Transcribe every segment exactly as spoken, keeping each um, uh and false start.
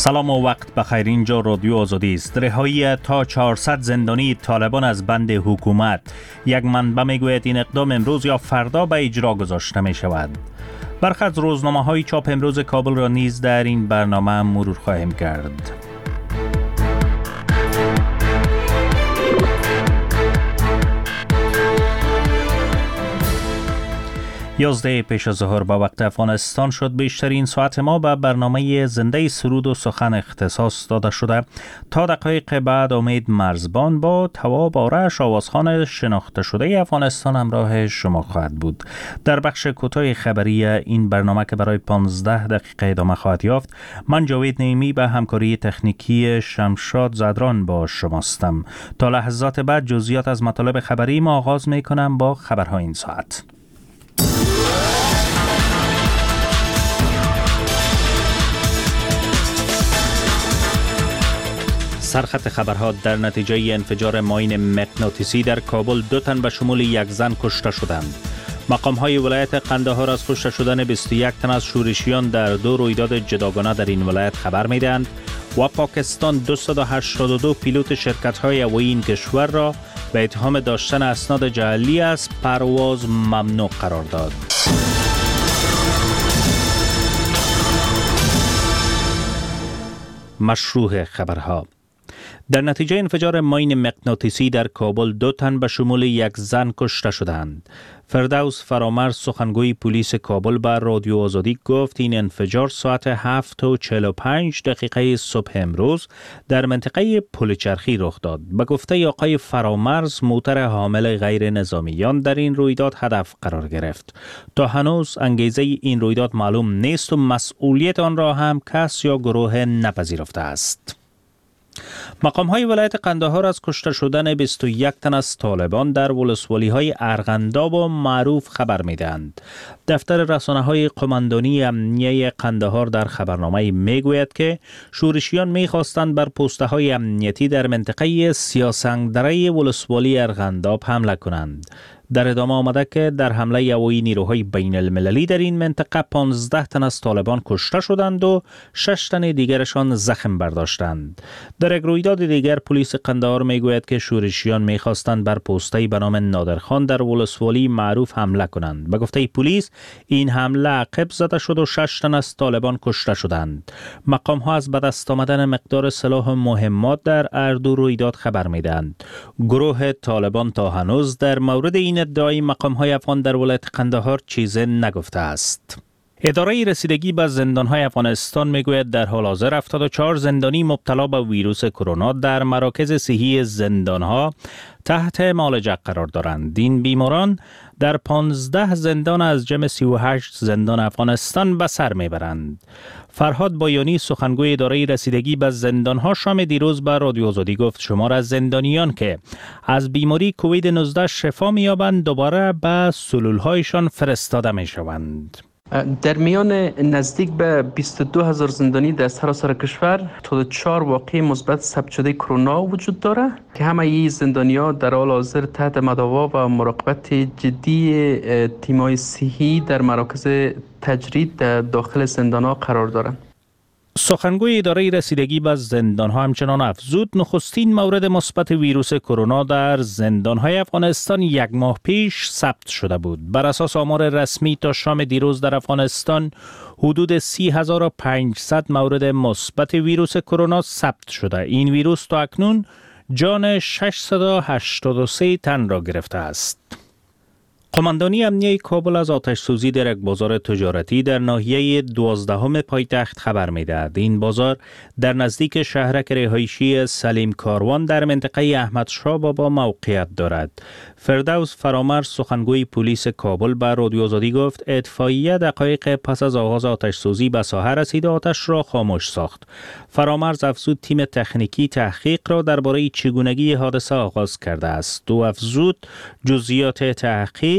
سلام و وقت بخیر. اینجا رادیو آزادی است. رهایی تا چهارصد زندانی طالبان از بند حکومت. یک منبع میگوید این اقدام امروز یا فردا به اجرا گذاشته می شود. برخی از روزنامه‌های چاپ امروز کابل را نیز در این برنامه مرور خواهیم کرد. یازده پیش از ظهر به وقت افغانستان شد. بیشترین ساعت ما به برنامه زنده سرود و سخن اختصاص داده شده. تا دقایق بعد امید مرزبان با تواب آرش آوازخوان شناخته شده افغانستان همراه شما خواهد بود. در بخش کوتاه خبری این برنامه که برای پانزده دقیقه ادامه خواهد یافت، من جاوید نعیمی به همکاری تکنیکی شمشاد زدران با شماستم. تا لحظات بعد جزئیات از مطالب خبری ما آغاز می کنم با خبرهای این ساعت. سرخط خبرها: در نتیجه انفجار ماین مغناطیسی در کابل دو تن به شمول یک زن کشته شدند. مقام‌های ولایت قندهار از کشته شدن بیست و یک تن از شورشیان در دو رویداد جداگانه در این ولایت خبر می‌دهند و پاکستان دویست و هشتاد و دو پیلوت شرکت‌های هوایی این کشور را به اتهام داشتن اسناد جعلی از پرواز ممنوع قرار داد. مشروع خبرها: در نتیجه انفجار ماین مغناطیسی در کابل دو تن به شمول یک زن کشته شدند. فردوس فرامرز سخنگوی پلیس کابل به رادیو آزادی گفت این انفجار ساعت هفت و چهل و پنج دقیقه صبح امروز در منطقه پل چرخی رخ داد. به گفته آقای فرامرز موتر حامل غیر نظامیان در این رویداد هدف قرار گرفت. تا هنوز انگیزه این رویداد معلوم نیست و مسئولیت آن را هم کس یا گروه نپذیرفته است. مقام‌های ولایت قندهار از کشته شدن بیست و یک تن از طالبان در ولسوالی‌های ارغنداب و معروف خبر می‌دهند. دفتر رسانه‌های قماندانی امنیه قندهار در خبرنامه می‌گوید که شورشیان می‌خواستند بر پست‌های امنیتی در منطقه سیاسنگدره ولسوالی ارغنداب حمله کنند. در ادامه آمده که در حمله هوایی نیروهای بین المللی در این منطقه پانزده تن از طالبان کشته شدند و شش تن دیگرشان زخم برداشتند. در یک رویداد دیگر پلیس قندهار میگوید که شورشیان میخواستند بر پستی به نام نادرخان در ولسوالی معروف حمله کنند. به گفته پلیس این حمله عقب زده شد و شش تن از طالبان کشته شدند. مقام ها از به دست آمدن مقدار سلاح مهمات در هر دو رویداد خبر میدهند. گروه طالبان تا هنوز در مورد این ادعای مقام‌های افغان در ولایت قندهار چیزی نگفته است. اداره رسیدگی به زندان‌های افغانستان میگوید در حال حاضر هفتاد و چهار زندانی مبتلا به ویروس کرونا در مراکز صحی زندان‌ها تحت معالجه قرار دارند. این بیماران در پانزده زندان از جمع سی و هشت زندان افغانستان به سر میبرند. فرهاد بایانی سخنگوی اداره رسیدگی به زندان‌ها شام دیروز به رادیو آزادی گفت شمار از زندانیان که از بیماری کووید نوزده شفا می‌یابند دوباره به سلول‌هایشان فرستاده می‌شوند. در میان نزدیک به بیست و دو هزار زندانی در سراسر کشور تا چهار واقعه مثبت ثبت شده کرونا وجود داره که همه این زندانی‌ها در حال حاضر تحت مداوا و مراقبت جدی تیم‌های صحی در مراکز تجرید در داخل زندان‌ها قرار دارند. سخنگوی اداره رسیدگی به زندان‌ها همچنان افزود نخستین مورد مثبت ویروس کرونا در زندان‌های افغانستان یک ماه پیش ثبت شده بود. بر اساس آمار رسمی تا شام دیروز در افغانستان حدود سی هزار و پانصد مورد مثبت ویروس کرونا ثبت شده. این ویروس تا اکنون جان ششصد و هشتاد و سه تن را گرفته است. قماندانی امنیه کابل از آتش سوزی در یک بازار تجارتی در ناحیه دوازدهم پایتخت خبر می‌دهد. این بازار در نزدیک شهرک رهایشی سلیم کاروان در منطقه احمد شاه بابا موقعیت دارد. فردوس فرامرز سخنگوی پلیس کابل به رادیو آزادی گفت اطفائیه دقایق پس از آغاز آتش سوزی به ساحه رسید و آتش را خاموش ساخت. فرامرز افزود تیم تکنیکی تحقیق را درباره چگونگی حادثه آغاز کرده است. او افزود جزئیات تحقیق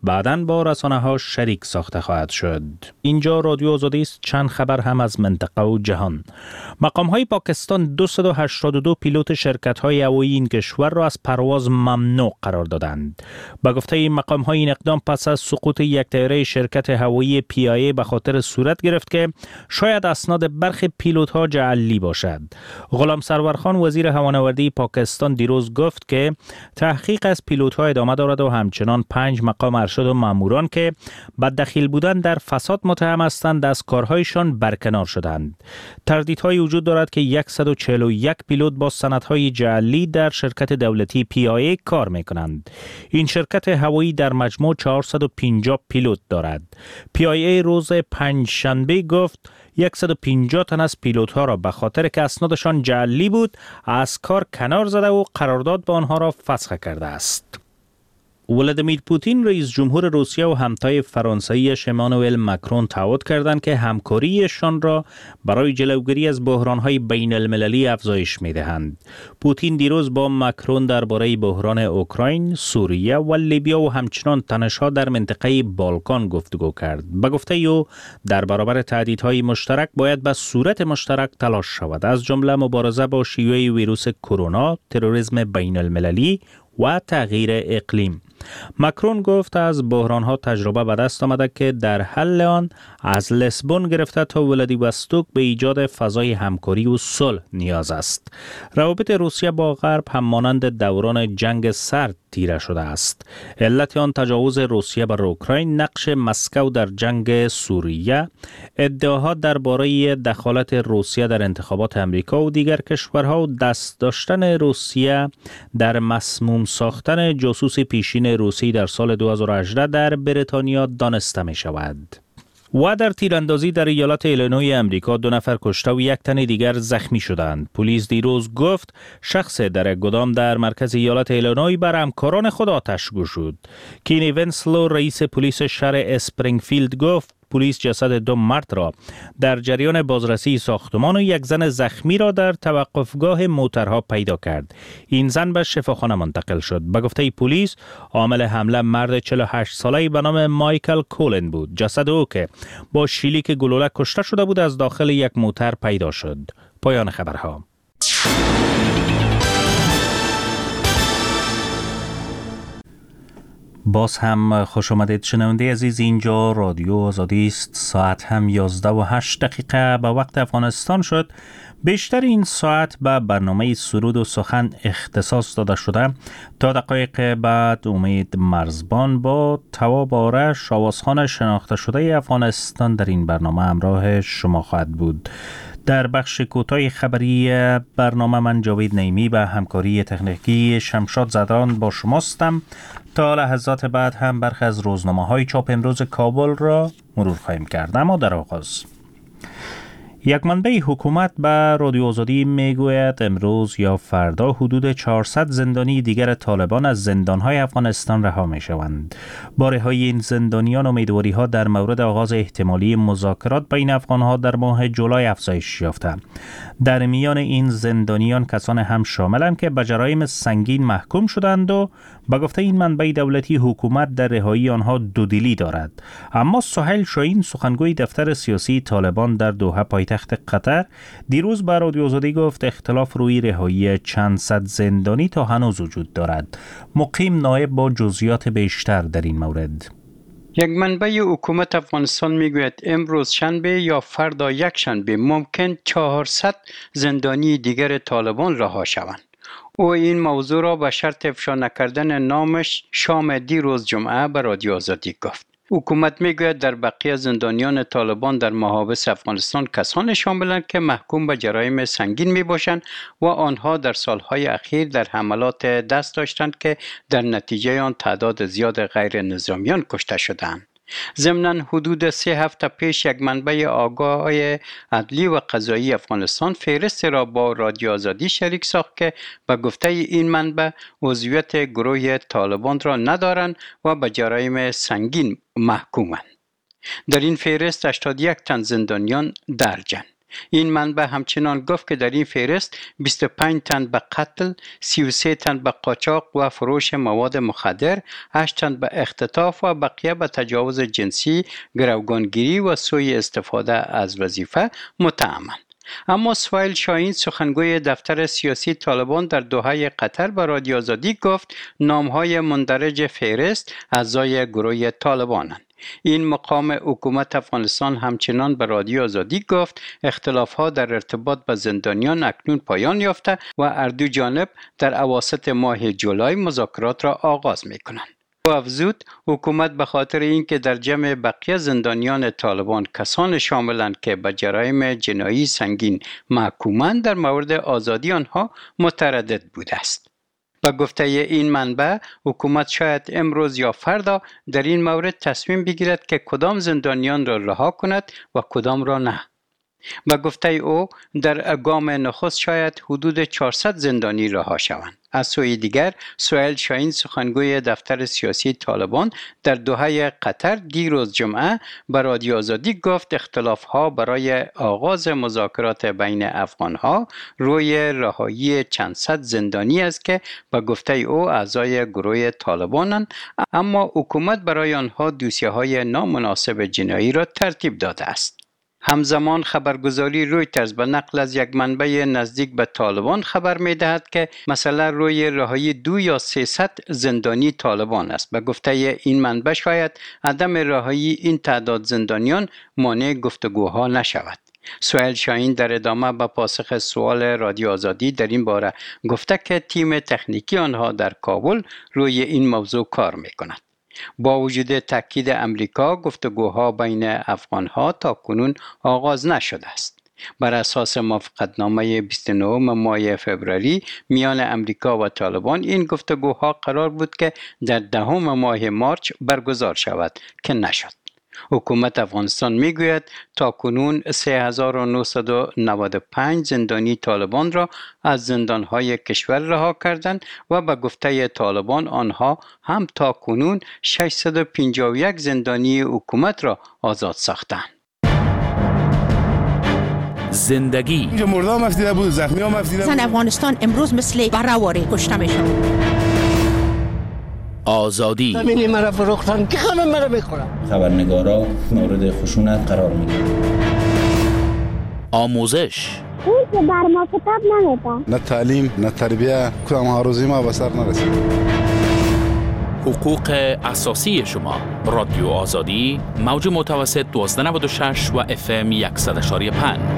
بعداً با رسانه ها شریک ساخته خواهد شد. اینجا رادیو آزادی است. چند خبر هم از منطقه و جهان. مقام های پاکستان دویست و هشتاد و دو پیلوت شرکت های هوایی این کشور را از پرواز ممنوع قرار دادند. با گفته این مقام های این اقدام پس از سقوط یک طیاره شرکت هوایی پی آی ای به خاطر صورت گرفت که شاید اسناد برخی پیلوت ها جعلی باشد. غلام سرور خان وزیر هوانوردی پاکستان دیروز گفت که تحقیق از پیلوت ها ادامه دارد و همچنان پنج مقام ارشد و ماموران که با دخیل بودن در فساد متهم هستند از کارهایشان برکنار شدند. تردیدهای وجود دارد که صد و چهل و یک پیلوت با سندهای جعلی در شرکت دولتی پی آی ای کار میکنند. این شرکت هوایی در مجموع چهارصد و پنجاه پیلوت دارد. پی آی ای روز پنجشنبه گفت صد و پنجاه تن از پیلوت ها را به خاطر که اسنادشان جعلی بود از کار کنار زده و قرارداد با آنها را فسخ کرده است. ولادیمیر پوتین رئیس جمهور روسیه و همتای فرانسویش امانوئل ماکرون تعهد کردند که همکاریشان را برای جلوگیری از بحران‌های بین المللی افزایش می‌دهند. پوتین دیروز با ماکرون درباره بحران اوکراین، سوریه و لیبیا و همچنان تنش‌ها در منطقه بالکان گفتگو کرد. به گفته او در برابر تهدیدهای مشترک باید به صورت مشترک تلاش شود، از جمله مبارزه با شیوع ویروس کرونا، تروریسم بین المللی و تغییر اقلیم. ماکرون گفت از بحران‌ها تجربه به دست آمده که در حل آن از لیسبون گرفته تا ولادیوستوک به ایجاد فضای همکاری و صلح نیاز است. روابط روسیه با غرب هم مانند دوران جنگ سرد تیره شده است. علت آن تجاوز روسیه بر اوکراین، نقش مسکو در جنگ سوریه، ادعاها درباره دخالت روسیه در انتخابات امریکا و دیگر کشورها و دست داشتن روسیه در مسموم ساختن جاسوس پیشین روسی در سال دو هزار و هجده در بریتانیا دانسته می شود. و در تیراندازی در ایالت ایلینوی امریکا دو نفر کشته و یک تن دیگر زخمی شدند. پلیس دیروز گفت شخص در یک گدام در مرکز ایالت ایلینوی بر همکاران خود آتش گشود. کینی ونسلو رئیس پلیس شهر اسپرینگفیلد گفت پلیس جسد دو مرد را در جریان بازرسی ساختمان و یک زن زخمی را در توقفگاه موترها پیدا کرد. این زن به شفاخانه منتقل شد. به گفته پلیس عامل حمله مرد چهل و هشت ساله‌ای به نام مایکل کولن بود. جسد او که با شلیک گلوله کشته شده بود از داخل یک موتر پیدا شد. پایان خبرها. باز هم خوش آمدید شنونده عزیز. اینجا رادیو آزادی است. ساعت هم یازده و هشت دقیقه به وقت افغانستان شد. بیشتر این ساعت به برنامه سرود و سخن اختصاص داده شده. تا دقایق بعد امید مرزبان با تواب آرش آوازخوان شناخته شده افغانستان در این برنامه همراه شما خواهد بود. در بخش کوتاه خبری برنامه من جاوید نعیمی به همکاری تکنیکی شمشاد زدران با شماستم. تا لحظات بعد هم برخی از روزنامه‌های چاپ امروز کابل را مرور خواهیم کرد. اما در آغاز یک منبع حکومت به رادیو آزادی میگوید امروز یا فردا حدود چهارصد زندانی دیگر طالبان از زندان‌های افغانستان رها می‌شوند. با رهایی این زندانیان امیدواری‌ها در مورد آغاز احتمالی مذاکرات بین افغان‌ها در ماه جولای افزایش یافته. در میان این زندانیان کسان هم شاملند که به جرایم سنگین محکوم شدند و با گفته این منبع دولتی حکومت در رهایی آنها دودلی دارد. اما سهیل شاهین سخنگوی دفتر سیاسی طالبان در دوحه پایتخت قطر دیروز به رادیو آزادی گفت اختلاف روی رهایی چند صد زندانی تا هنوز وجود دارد. مقیم نایب با جزئیات بیشتر در این مورد. یک منبع حکومت افغانستان میگوید امروز شنبه یا فردا یک شنبه ممکن چهارصد زندانی دیگر طالبان رها شوند. او این موضوع را به شرط افشا نکردن نامش شام دیروز جمعه به رادیو آزادی گفت. حکومت میگوید در بقیه زندانیان طالبان در محابس افغانستان کسان شاملند که محکوم به جرایم سنگین می باشند و آنها در سالهای اخیر در حملات دست داشتند که در نتیجه آن تعداد زیاد غیر نظامیان کشته شدند. ضمناً حدود سه هفته پیش یک منبع آگاه عدلی و قضایی افغانستان فهرست را با رادیو آزادی شریک ساخت که به گفته این منبع عضویت گروه طالبان را ندارند و به جرایم سنگین محکومند. در این فهرست هشتاد و یک تن زندانیان درجند. این منبع همچنان گفت که در این فهرست بیست و پنج تن به قتل، سی و سه تن به قاچاق و فروش مواد مخدر، هشت تن به اختطاف و بقیه به تجاوز جنسی، گروگانگیری و سوء استفاده از وظیفه متهمند. اما سوایل شاهین سخنگوی دفتر سیاسی طالبان در دوحه قطر به رادیو آزادی گفت نامهای مندرج فهرست اعضای گروه طالبانند. این مقام حکومت افغانستان همچنان به رادیو آزادی گفت اختلاف‌ها در ارتباط با زندانیان اکنون پایان یافته و هر دو جانب در اواسط ماه جولای مذاکرات را آغاز می‌کنند. او افزود حکومت به خاطر اینکه در جمع بقیه زندانیان طالبان کسان شاملند که به جرایم جنایی سنگین محکومند در مورد آزادی آنها متردد بوده است. با گفته این منبع حکومت شاید امروز یا فردا در این مورد تصمیم بگیرد که کدام زندانیان را رها کند و کدام را نه. با گفته او در گام نخست شاید حدود چهارصد زندانی رها شوند. از سوی دیگر سوایل شاهین سخنگوی دفتر سیاسی طالبان در دوحه قطر دیروز جمعه به رادیو آزادی گفت اختلاف‌ها برای آغاز مذاکرات بین افغان‌ها روی رهایی چند صد زندانی است که به گفته او اعضای گروه طالبانند، اما حکومت برای آنها دوسیه‌های نامناسب جنایی را ترتیب داده است. همزمان خبرگزاری رویترز به نقل از یک منبع نزدیک به طالبان خبر می دهد که مثلا روی رهایی دو یا سیصد زندانی طالبان است. به گفته این منبع شاید عدم رهایی این تعداد زندانیان مانع گفتگوها نشود. سوایل شاهین در ادامه به پاسخ سوال رادیو آزادی در این باره گفته که تیم تکنیکی آنها در کابل روی این موضوع کار می کند. با وجود تاکید امریکا گفتگوها بین افغانها تا کنون آغاز نشده است. بر اساس موافقتنامه بیست و نه ماه فوریه میان امریکا و طالبان این گفتگوها قرار بود که در دهم ماه مارچ برگزار شود که نشد. حکومت افغانستان میگوید تا کنون سه هزار و نهصد و نود و پنج زندانی طالبان را از زندانهای کشور رها کردند و به گفته طالبان آنها هم تا کنون ششصد و پنجاه و یک زندانی حکومت را آزاد ساختند. زندگی اینجا مرده هم افتیده بود، زخمی هم افتیده بود. زن افغانستان امروز مثل بره‌واره کشته میشن. آزادی زمینی مرا فروختن که همه مرا میخورن. خبرنگارا مورد خشونت قرار میگیرن. آموزش اون که بر ما کتاب نمیده. نه تعلیم نه تربیه کدام آرزوی ما به سر نرسید. حقوق اساسی شما. رادیو آزادی موج متوسط دوازده نود و شش و اف ام صد و یک و پنج.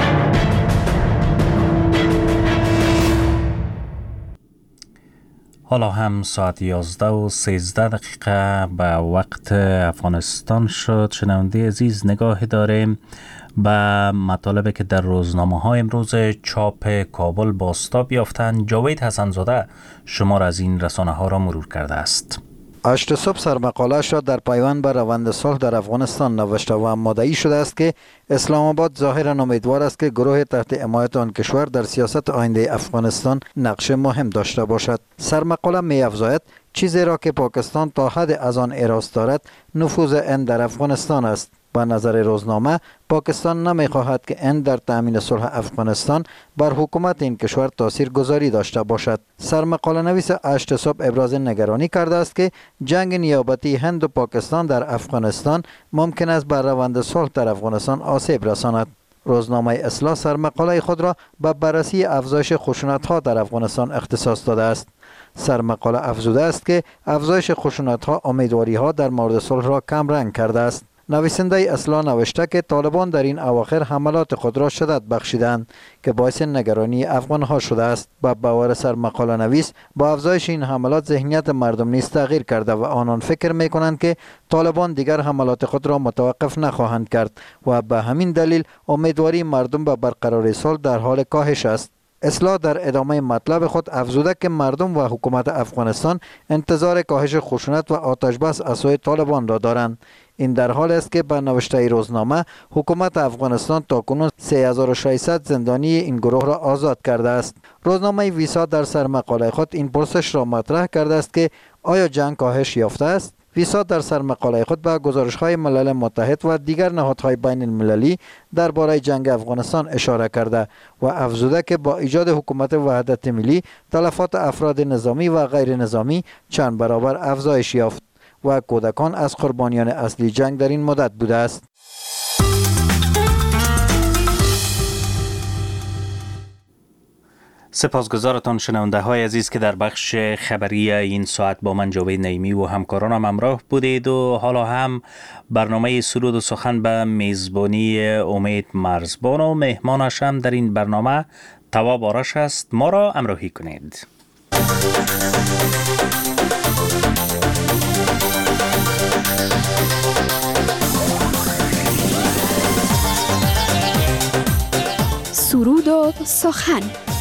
حالا هم ساعت یازده و سیزده دقیقه به وقت افغانستان شد. شنونده عزیز نگاه داریم به مطالبی که در روزنامه های امروز چاپ کابل بازتاب یافتند. جاوید حسن‌زاده شمار از این رسانه ها را مرور کرده است. هشت صبح سرمقاله‌اش را در پیوند به روند صلح در افغانستان نوشته و مدعی شده است که اسلام آباد ظاهراً امیدوار است که گروه تحت حمایت آن کشور در سیاست آینده افغانستان نقش مهم داشته باشد. سرمقاله می‌افزاید چیزی را که پاکستان تا حد از آن اراست دارد نفوذ هند در افغانستان است. به نظر روزنامه پاکستان نمی‌خواهد که هند در تأمین صلح افغانستان بر حکومت این کشور تاثیرگذاری داشته باشد. سرمقاله نویس هشت صبح ابراز نگرانی کرده است که جنگ نیابتی هند و پاکستان در افغانستان ممکن است بر روند صلح در افغانستان آسیب رساند. روزنامه اصلاح سرمقاله خود را به بررسی افزایش خشونت‌ها در افغانستان اختصاص داده است. سرمقاله افزوده است که افزایش خشونت‌ها امیدواری‌ها در مورد صلح را کم رنگ کرده است. نویسنده اصلاح نوشته که طالبان در این اواخر حملات خود را شدت بخشیدند که باعث نگرانی افغان‌ها شده است. با باور سرمقاله نویس با افزایش این حملات ذهنیت مردم نیز تغییر کرده و آنان فکر می‌کنند که طالبان دیگر حملات خود را متوقف نخواهند کرد و به همین دلیل امیدواری مردم به برقراری صلح در حال کاهش است. اصلاح در ادامه مطلب خود افزوده که مردم و حکومت افغانستان انتظار کاهش خشونت و آتش بس از سوی طالبان را دارند. این در حال است که به نوشته روزنامه حکومت افغانستان تاکنون سه هزار و ششصد زندانی این گروه را آزاد کرده است. روزنامه ویسا در سرمقاله خود این پرسش را مطرح کرده است که آیا جنگ کاهش یافته است؟ ویسا در سرمقاله خود به گزارش‌های ملل متحد و دیگر نهادهای بین المللی درباره جنگ افغانستان اشاره کرده و افزوده که با ایجاد حکومت وحدت ملی تلفات افراد نظامی و غیر نظامی چند برابر افزایش یافت و کودکان از قربانیان اصلی جنگ در این مدت بوده است. سپاسگزارتان شنونده های عزیز که در بخش خبری این ساعت با من جاوید نعیمی و همکارانم همراه بودید و حالا هم برنامه سرود و سخن به میزبانی امید مرزبان و مهمانش هم در این برنامه تواب آرش است. ما را همراهی کنید. سرود و سخن.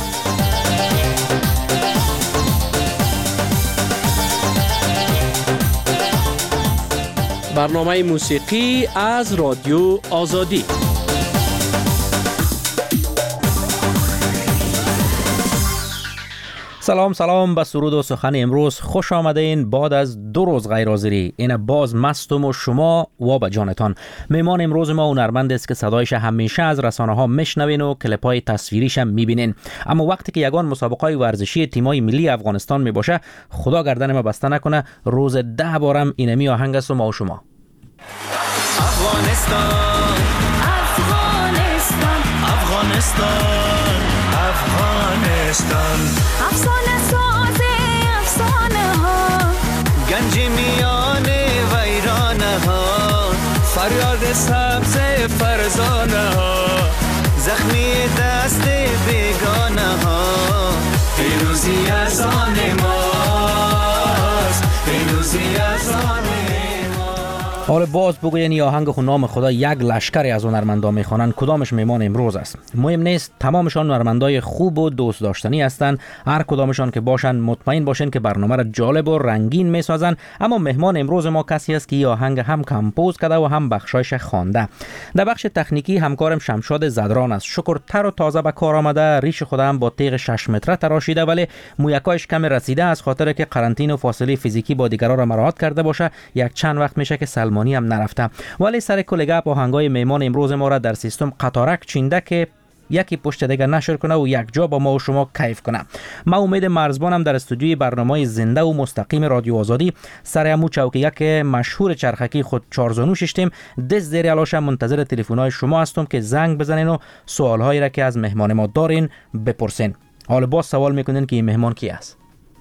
برنامه موسیقی از رادیو آزادی. سلام سلام به سرود و سخن امروز خوش آمدین. بعد از دو روز غیر حاضری این باز مستم و شما و به جانتان. مهمان امروز ما هنرمند است که صدایش همیشه از رسانه ها میشنوین و کلیپ های تصویریش هم میبینین، اما وقتی که یگان مسابقه ورزشی تیمای ملی افغانستان میباشه خدا گردن ما بسته نکنه روز ده بارم اینمی آهنگ است و ما و شما. افغانستان افغانستان افغانستان افغانستان افسانه ساز افسانه ها گنج میان ویرانه ها فریاد سبز فرزانه ها زخمی دست بیگانه ها پیروزی از آن ماست پیروزی از آن. حالا باز بگوین یا آهنگ خود نام خدا یک لشکری از هنرمندا میخوانند، کدامش میمان امروز است؟ مهم نیست، تمامشان هنرمندای خوب و دوست داشتنی هستند. هر کدامشان که باشن مطمئن باشین که برنامه را جالب و رنگین میسازن. اما مهمان امروز ما کسی است که این آهنگ هم کمپوز کرده و هم بخشایش خوانده. در بخش تکنیکی همکارم شمشاد زدران است. شکر تر و تازه به کار آمده، ریش خود هم با تیغ شش متره تراشیده، ولی مویکایش کم رسیده از خاطر که قرنطین و فاصله فیزیکی با دیگران را مراعات کرده باشه. یک چند وقت میشه که سلمانی هم نرفته، ولی سر کل گپ آهنگای میمان امروز ما را در سیستم قطارک چینده که یکی پشت دیگه نشر کنه و یک جا با ما و شما کیف کنه. ما امید مرزبانم در استودیوی برنامه زنده و مستقیم رادیو آزادی سر همو چوکیه که مشهور چرخکی خود چارزانو ششتیم دست زیر علاشم منتظر تلفن‌های شما هستم که زنگ بزنین و سوالهایی را که از مهمان ما دارین بپرسین. حالا باز سوال میکنین که این مهمان کی است؟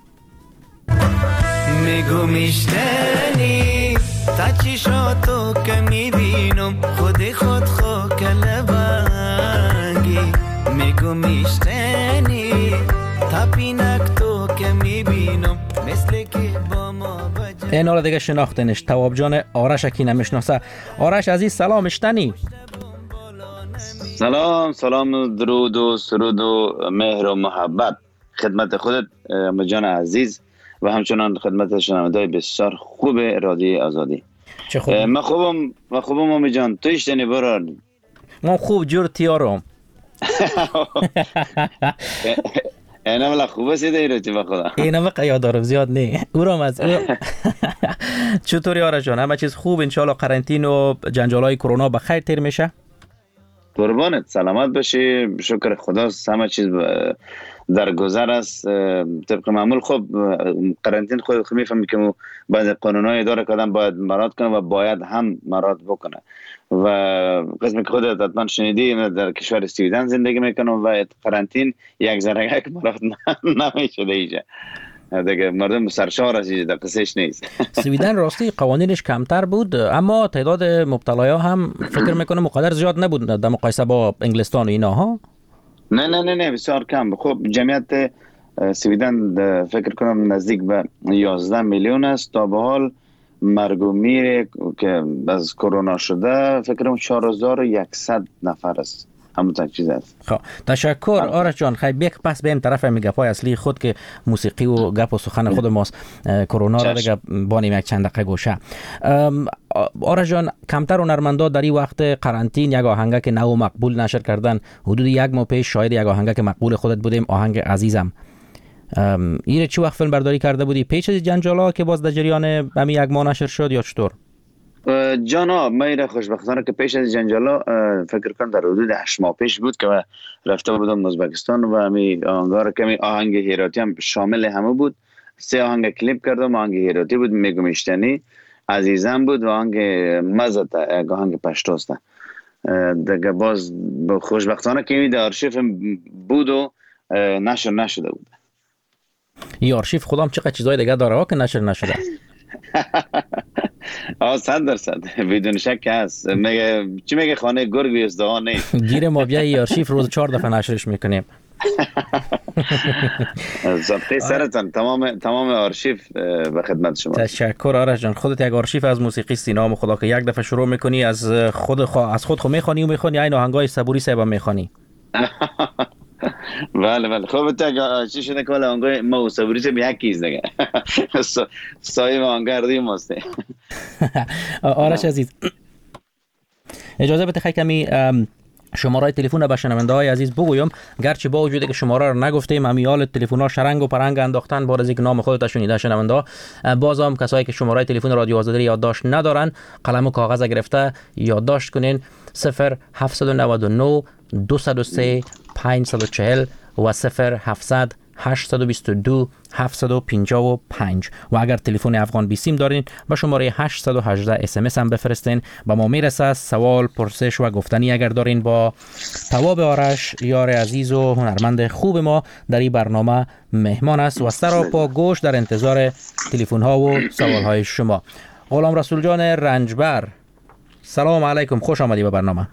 میگو میشنی تا چشاتو که میبینم خودی خود خو کلبنگی میگو میشنی تا پینک تو که میبینم مثل که با ما بجا. این حالا دیگه شناختنش تواب جان آرش اکی نمیشناسه. آرش عزیز سلام اشتنی. سلام سلام درود و سرود و مهر و محبت خدمت خودت جان عزیز و همچنان خدمت شنونده‌های بسیار خوب رادیو آزادی. چه خوب. ما خوبم ما خوبم مامی جان، تو اشتنی برار. ما خوب جور تیارم. اینا ولی خوبه سیده ایرو چی بخدا. اینا وقت یاد دارم زیاد نه. اورم از چطوری آرش جان؟ همه چیز خوب انشالله قرنطین و جنجالای کرونا به خیر تیر میشه؟ قربانت سلامت باشی، شکر خدا همه چیز در گذر است. طبق معمول خب قرنطین خود خود میفهمی که باید قانونهای اداره کردن باید مراعات کنه و باید هم مراعات بکنه و قسمی که خودت حتما شنیدی در کشور سویدن زندگی میکنم و قرنطین یک ذره یک مراعات نمیشده اینجا دیگه، مردم سرشار از اینجا، در قصهش نیست. سویدن راستی قوانینش کمتر بود اما تعداد مبتلایان هم فکر میکنم مقدار زیاد نبود در مقایسه با انگلستان و اینا ها. نه نه نه نه بسیار کم. خب جمعیت سویدن فکر کنم نزدیک به یازده میلیون است. تا به حال مرگ و میر که از کرونا شده فکر کنم چهار هزار و صد نفر است. همون تک چیز است. خب تشکر آرش جان. خیلی بیک پس بریم طرف میگپای اصلی خود که موسیقی و گپ و سخن خود ماست. کرونا را دیگه بانیم یک چند دقیقه گوشه. آرش جان کمتر هنرمندا در این وقت قرنطین یک آهنگ که نو مقبول نشر کردن. حدود یک ماه پیش شاید یک آهنگ که مقبول خودت بودیم، آهنگ عزیزم. این چه وقت فیلم برداری کرده بودی؟ پیش از جنجالا که باز در جریان همین یک ماه نشر شد یا چطور؟ جانا میره خوشبختانه که پیش از جنجالا فکر کنم در حدود هشت ماه پیش بود که رفته بودم ازبکستان و همین آهنگار کمی آهنگ هیراتی هم شامل همه بود. سه آهنگ کلیپ کردم. آهنگ هیراتی بود، میگمشتنی، عزیزم بود و آهنگ مزت، آهنگ پشتوسته. دیگه باز خوشبختانه که در آرشیف بود و نشر نشده بود. این آرشیف خودم چقدر چیزای دیگه داره ها که نشر نشده. آه صد درصد بدون شک هست. میگه چی میگه خانه گرگ و ازدهان نیست. گیر ما بیا این آرشیف روز چهار دفعه نشرش میکنیم. صدقه سرتان تمام تمام آرشیف به خدمت شما. تشکر آرش جان. خودت یک آرشیف از موسیقی نام خدا که یک دفعه شروع میکنی از خود خو... از خود خو میخوانی و میخوانی این آهنگای صبوری صاحب میخوانی. بله بله خوب تا چی شده که آهنگای ما صبوری صاحب یکیز دیگه سایه آهنگردی ماست. آرش عزیز اجازه بده خیلی کمی شماره تلفن به شنونده های عزیز بگویم، گرچه با وجودی که شماره رو نگفتیم امیال تلفن ها شرنگ و پرنگ انداختن بار از اینکه نام خودت شنیده شنونده ها، باز هم کسایی که شماره تلفن رادیو آزادی یادداشت ندارن قلم و کاغذ گرفته یادداشت کنین صفر هفت نه نه دو صفر سه پنج صفر چهار و صفر هفت هشت دو دو هفت پنج پنج و اگر تلفن افغان بیسیم دارین با شماره هشت یک هشت اس ام اس هم بفرستین. با ما میرسه سوال پرسش و گفتنی اگر دارین با تواب آرش یار عزیز و هنرمند خوب ما در این برنامه مهمان است و سراپا گوش در انتظار تلفن ها و سوال های شما. غلام رسول جان رنجبر سلام علیکم، خوش آمدی به برنامه.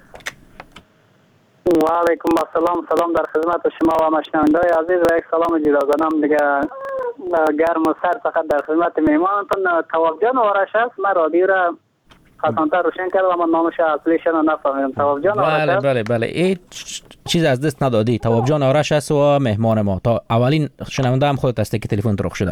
و علیکم السلام، سلام در خدمت شما و مشنونده‌های عزیز و یک سلام جداگانم دیگه گرم و سر فقط در خدمت میهمانتون تواب جان آرش است. من رادیو را خاطرانتا روشن کردم اما نامش اصلیش رو نفهمیدم. تواب جان آرش بله است. بله بله هیچ چیز از دست ندادی. تواب جان آرش است و مهمان ما. تا اولین شنونده هم خودت هستی که تلفن ترخ شده.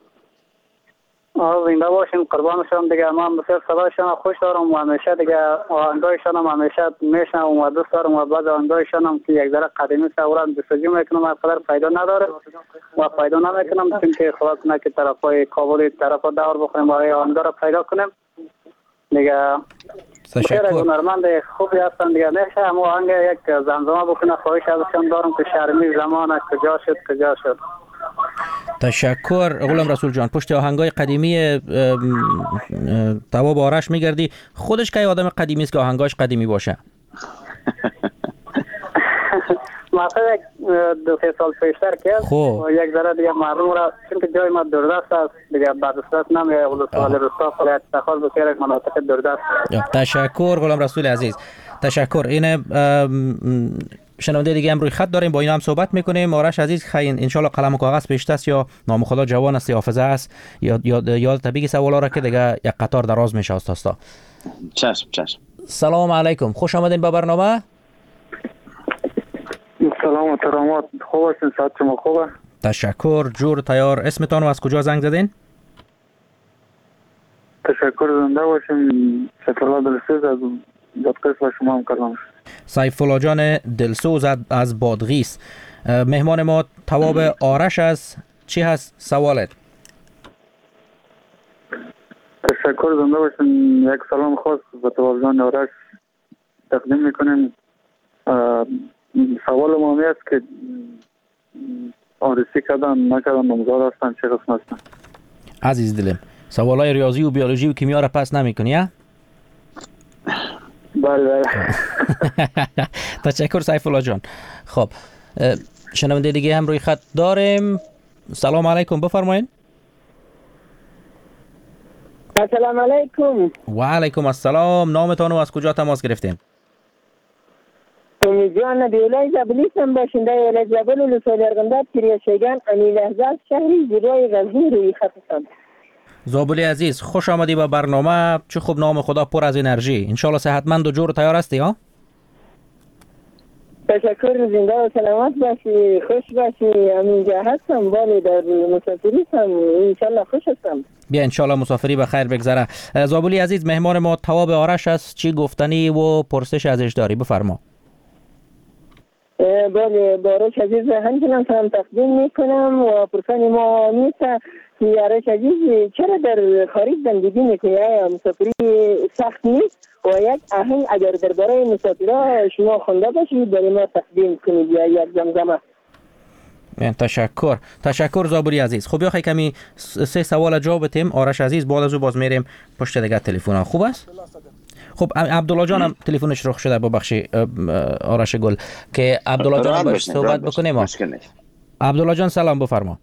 آه زنده باشین، قربانشون دیگه. من بسیار صدایشان خوش دارم و همیشه دیگه آهنگایشان هم همیشه میشنوم و دوست دارم و بعض آهنگایشان هم که یک ذره قدیمی سوارم جستجو میکنم از قدر پیدا نداره و پیدا نمیکنم چون که خدا کنه که طرفای کابل طرفا دور بخوریم و آهنگا رو پیدا کنیم دیگه. تشکر. هنرمند خوبی هستن دیگه. میشه هم آهنگ یک زمزمه بکنه خواهش ازشان دارم که شرمی زمان کجا شد کجا شد. تشکر غلام رسول جان. پشت آهنگای قدیمی تواب آرش میگردی. خودش که آدم قدیمی است که آهنگاش قدیمی باشه؟ مثلا یک دو سه سال پیشتر که خب یک ذره دیگه معلوم را چون که جای ما دوردست است دیگه بعد دست نمیه ولسوالی رستا فعالیت تخال بسیار یک مناطق دوردست. تشکر غلام رسول عزیز. تشکر. این شنونده دیگه هم روی خط داریم با اینا هم صحبت میکنیم. آرش عزیز خیلی ان شاء الله قلم و کاغذ پیش دست یا نام خدا جوان است یا حافظه است یا یا یا طبیعی سوالا را که دیگه یک قطار دراز میشه استاد. چشم چشم. سلام علیکم، خوش آمدین به برنامه. سلام و ترامات، خوب هستین؟ صحت شما خوبه؟ تشکر. جور تیار. اسمتان و از کجا زنگ زدین؟ تشکر. زنده باشیم. سفرالله دلسوز از بادغیس و شما هم کردم. سیف الله جان دلسوز از بادغیس مهمان ما تواب آرش است. چی هست سوالت؟ تشکر. زنده باشین. یک سلام خاص به تواب جان آرش تقدیم میکنیم. سوال ما می است که آرسی کردن نکردن نمزار هستن چه قسم هستن؟ عزیز دلم سوالای ریاضی و بیولوژی و کیمیا را پس نمی کنی ها؟ بله بله. تشکر سیف الله جان. خب شنونده دیگه هم روی خط داریم. سلام علیکم، بفرمایید. سلام علیکم. و علیکم السلام. نامتان و از کجا تماس گرفتین؟ امیدوارم بیولای زبلیسم باشنده ایله جبل و لسول ارغنداب کریه شیگان امی لحظات شهری زیرای غزنی روی خطستان. زابلی عزیز خوش آمدی به برنامه. چه خوب، نام خدا پر از انرژی. انشالله صحتمند و جور تیار هستی ها؟ تشکر. زنده و سلامت باشی، خوش باشی. همینجا هستم، بالی در مسافری هستم، انشالله خوش هستم. بیا انشالله مسافری به خیر بگذره. زابلی عزیز مهمان ما تواب آرش است. چی گفتنی و پرسش ازش داری؟ بفرما. بله بارش عزیز همچنان سلام تقدیم میکنم و پرسان ما نیست که آرش عزیز چرا در خارج زندگی میکنی؟ آیا مسافری سخت نیست؟ و یک آهنگ اگر درباره مسافرها شما خونده باشید برای ما تقدیم کنید یا یک زمزمه. تشکر تشکر زابوری عزیز. خب یا کمی سه سوال جواب بدیم آرش عزیز، بعد از او باز میریم پشت دیگه تلفن ها. خوب است؟ خب عبدالله جان هم تلفنش رخ شده، ببخشید آرش گل که عبدالله جان باش صحبت بکنیم. ما عبدالله جان سلام بفرما.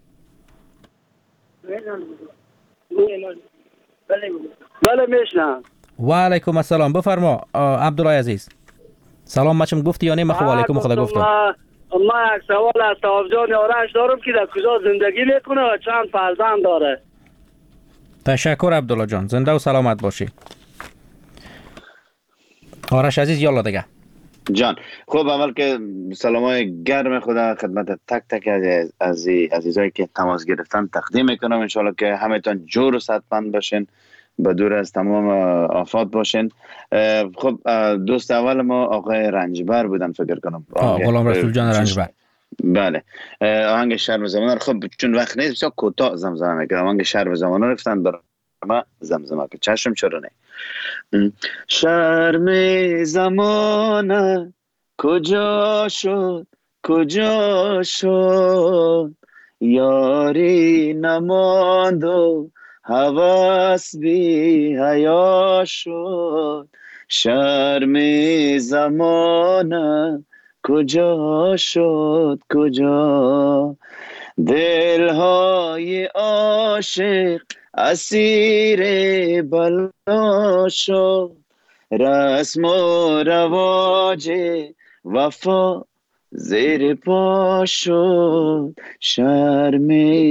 بله میشنم. و علیکم السلام بفرما عبدالله عزیز. سلام مچم گفتی یا نه؟ من خب علیکم خدا گفتم. ما یک سوال از صاحب جان آرش دارم که در کجا زندگی میکنه و چند فرزند داره. تشکر عبدالله جان، زنده و سلامت باشی. آرش عزیز یالا دیگه جان. خب اول که سلامای گرم خدا خدمت تک تک از عزیز عزیزایی که تماس گرفتن تقدیم میکنم. انشالله که همتون جور و صحتمند باشین، به دور از تمام آفات باشین. خب دوست اول ما آقای رنجبر بودن فکر کنم، غلام رسول جان رنجبر. بله آهنگ شرم زمان. خب چون وقت نیست بسیار کوتاه زمزمه میکنم. آهنگ شرم زمان رو رفتن برای ما زمزمه که چشم چرا نه. شرم زمانه کجا شد کجا شد، یاری نماند و هوس بی حیا شد. شرم زمانه کجا شد کجا، دلهای عاشق اسیر بلا شد. رسم و رواج وفا زیر پا شد. شرم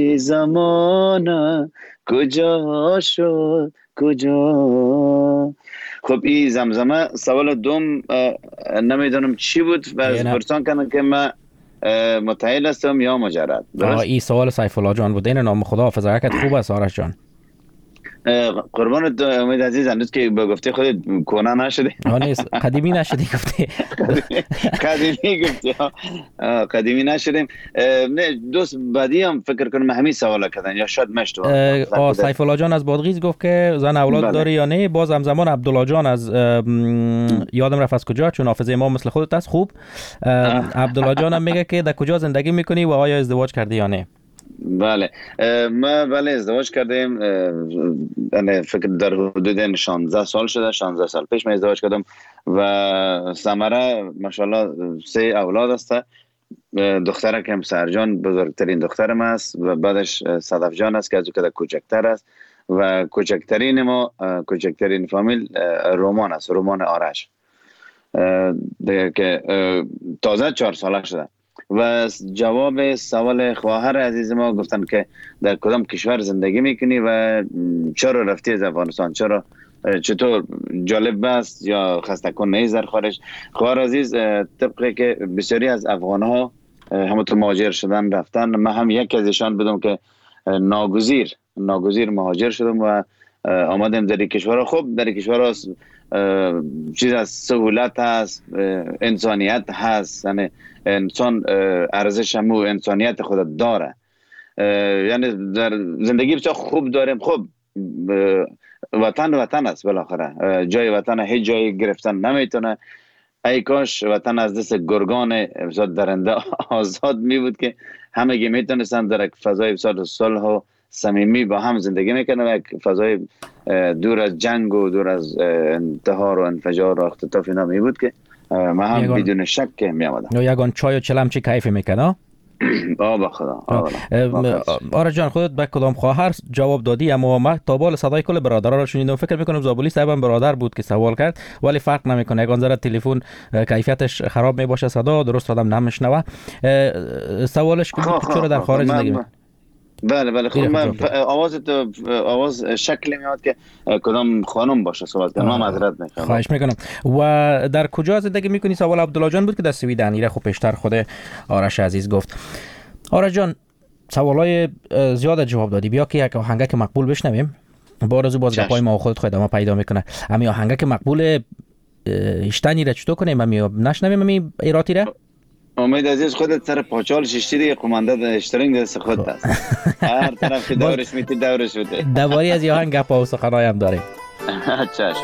زمانه کجا شد کجا. خب این زمزمه. سوال دوم نمیدونم چی بود و پرسان کنم که من متعهل هستم یا مجرد. این سوال سیف الله جان بود. این نام خدا حافظ حرکت خوب است آرش جان. قربانت امید عزیز، هنوز که به گفته خودت کهنه نشدی. آه نیست قدیمی نشدی گفتی. قدیمی گفتی قدیمی نشدیم. نه دوست بعدی هم فکر کنم همین سوال کردن یا شاید مشت. آه سیف الله جان از بادغیس گفت که زن اولاد بله. داری یا نه. باز همزمان عبدالله جان از یادم رفت از کجا، چون حافظه ما مثل خودت است خوب. عبدالله جان هم میگه که در کجا زندگی میکنی و آیا ازدواج کردی یا نه. بله ما بله ازدواج کردیم. یعنی فکر در حدود شانزده سال شده. شانزده سال پیش من ازدواج کردم و ثمره ماشاءالله سه اولاد است. دخترک هم سرجان بزرگترین دخترم است و بعدش صدف جان است که از او که کوچکتر است و کوچکترین ما کوچکترین فامیل رومان است، رومان آرش که تازه چهار ساله شده. و جواب سوال خواهر عزیز ما گفتن که در کدام کشور زندگی میکنی و چرا رفتی از افغانستان، چرا چطور جالب است یا خسته کن نیست در خارج. خواهر عزیز طبقه که بسیاری از افغان ها همونطور مهاجر شدن رفتن، من هم یک ازشان بودم که ناگزیر ناگزیر مهاجر شدم و آمدم در کشور. خب در کشور چیز از سهولت هست، انسانیت هست، یعنی انسان ارزش هم و انسانیت خود داره. یعنی در زندگی بسیار خوب داریم. خب وطن وطن است بالاخره، جای وطن هیچ جایی گرفتن نمیتونه. ای کاش وطن از دست گرگان بسیار درنده آزاد می بود که همه میتونستن در یک فضای بسیار صلح و صمیمی با هم زندگی میکنن و یک فضای دور از جنگ و دور از انتحار و انفجار و اختطاف اینا می بود که ما هم یگان... بدون شک که می آمدن. یگان چای و چلم چی کیف میکنه؟ آه بخدا. آرش جان خودت به کدام خواهر جواب دادی؟ اما ما تا بال صدای کل برادرها رو شنیدم. فکر میکنم زابلی صاحب هم برادر بود که سوال کرد، ولی فرق نمیکنه. یگان ذره تلفن کیفیتش خراب میباشه، صدا درست آدم نمیشنوه. سوالش که بود چرا در خارج زندگی میکنه؟ بله بله. خب من آواز تو آواز شکلی میاد که کدام خانم باشه صحبت کنم. من معذرت میخوام. خواهش میکنم. و در کجا زندگی میکنی؟ سوال عبدالله جان بود که در سویدن. ایره خب پیشتر خود آرش عزیز گفت. آرش جان سوالای زیاد جواب دادی. بیا که یک آهنگک مقبول بشنویم. بعد از باز گپای ما خودت خود ما پیدا میکنه. همین آهنگک مقبول اشتنی را چطور کنیم؟ همین نشنویم همین ایراتی را؟ امید عزیز خودت سر پاچال ششتی دیگه قمانده اشترینگ دست خود است. هر طرف که دورش میتی دورش بده. دوباره از یهان گپا و سخنای هم داریم. چشم.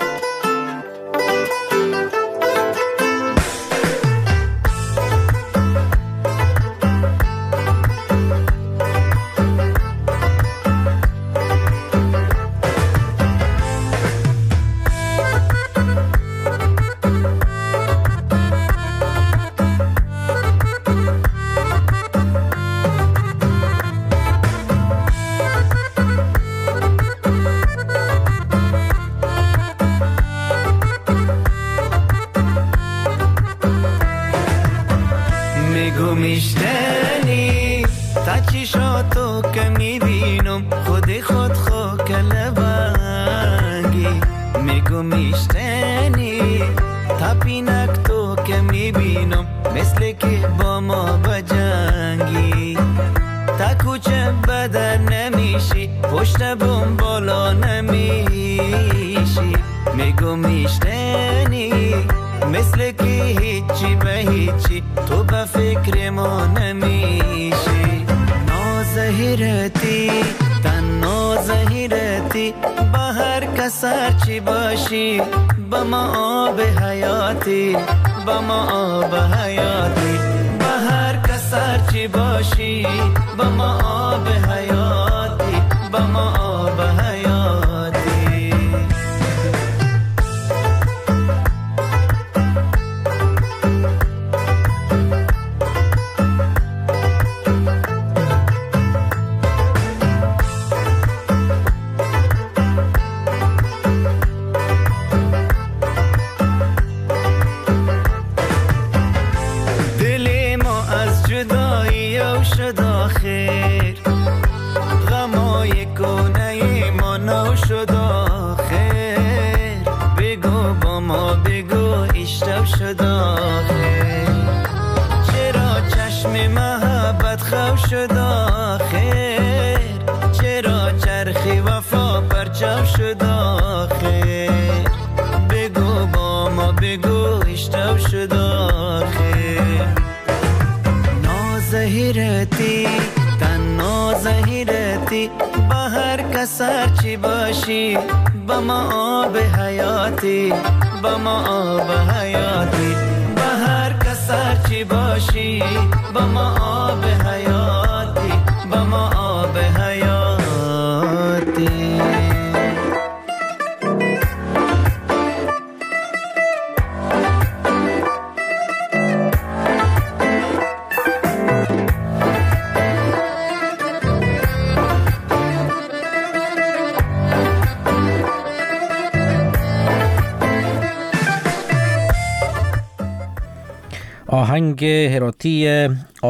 آهنگ هراتی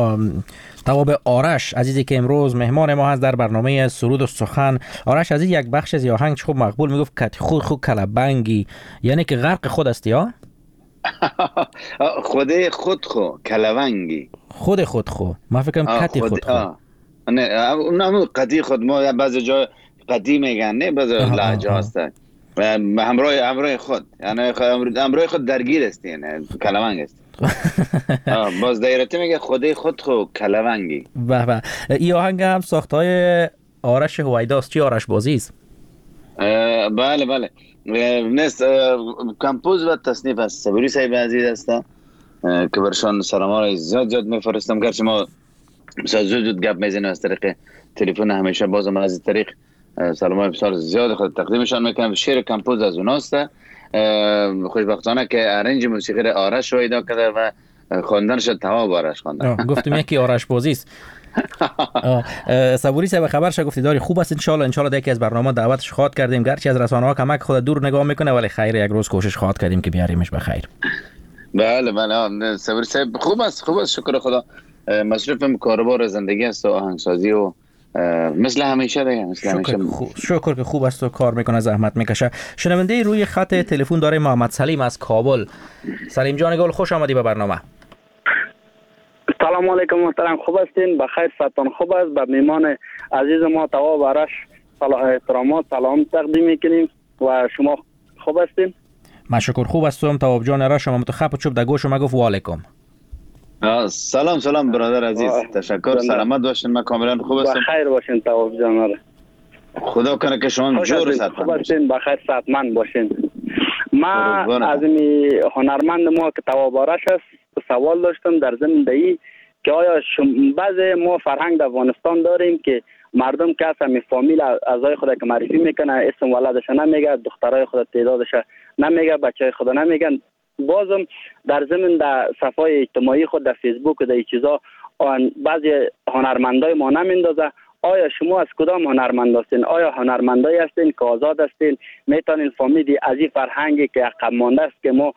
تواب آرش عزیزی که امروز مهمان ما هست در برنامه سرود و سخن. آرش عزیز، یک بخش از آهنگ خوب مقبول میگفت کتی خود خود کلبنگی، یعنی که غرق خود است یا؟ خود خود خو کلبنگی، خود خود خو من فکرم کتی خود خو. نه اونم قدی خود ما بعضی جا قدی میگن، نه بعضی لهجه هست همراه همراه خود، یعنی همراه خود درگیر است، یعنی کلبنگ است. باز دایرتی میگه خودی خود خو کلبنگی. به به. این آهنگ هم ساختای آرش هویداست. چی آرش بازی است؟ بله بله نست کمپوز و تصنیف است صبوری صاحب عزیز است که برشان سلام‌ها زیاد زیاد میفرستم، گرچه ما زود زود گپ میزنیم از طریق تلفن، همیشه بازم از طریق سلام‌های بسیار زیاد خود تقدیمشان میکنم. شعر کمپوز از اوناست. خوشبختانه که ارنج موسیقی آرش رو ایدا کرده و خواندنش تواب آرش خوانده. گفتم یکی آرش بازی است. صبوری صاحب خبر شد گفتی داری خوب است، ان شاء الله ان شاء الله دیگه از برنامه دعوتش خواهد کردیم، گرچه از رسانه‌ها کمک خود دور نگاه میکنه ولی خیر یک روز کوشش خواهد کردیم که بیاریمش به خیر. بله بله صبوری صاحب خوب است، خوب است، شکر خدا. مصروف کاربار زندگی است و آهنگسازی و مثل همیشه دیگه، مثل همیشه. شکر که خوب است و کار میکنه، زحمت میکشه. شنونده روی خط تلفن داره محمد سلیم از کابل. سلیم جان گل، خوش آمدی به برنامه. سلام علیکم محترم، خوب هستین؟ بخیر، صحتان خوب است؟ به میمان عزیز ما تواب آرش احترامات سلام تقدیم میکنیم و شما خوب هستین؟ من شکر خوب هستم. تواب جان آرش شما متخب چوب در گوش ما گفت و علیکم. سلام سلام برادر عزیز، تشکر. سلامت باشین. من کاملا خوب هستم. بخیر باشین تواب جان. خدا کنه که شما جور صحتمند باشین. بخیر صحتمند باشین. ما از این هنرمند ما که تواب آرش است سوال داشتم در ضمن ای که آیا بعضی ما فرهنگ در افغانستان داریم که مردم که اصلا فامیل اعضای خود که معرفی میکنه اسم ولادش نمیگه، دخترای خود تعدادش نمیگه، بچهای خود نمیگن. بازم در ضمن در صفحه اجتماعی خود در فیسبوک و در این چیزا بعضی هنرمندای ما نمیندازه. آیا شما از کدام هنرمند هستین؟ آیا هنرمندایی هستین که آزاد هستین میتونین فامیلی از این فرهنگی که عقب مانده است که ما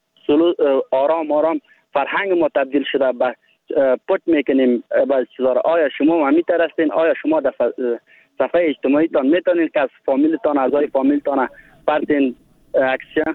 آرام آرام فرهنگ ما تبدیل شده به پت میکنیم بعضی چیزا را؟ آیا شما همیتر هستین؟ آیا شما در صفحه اجتماعی تان میتونین که از فامیلتان اعضای فامیلتان پرتین عکسیا؟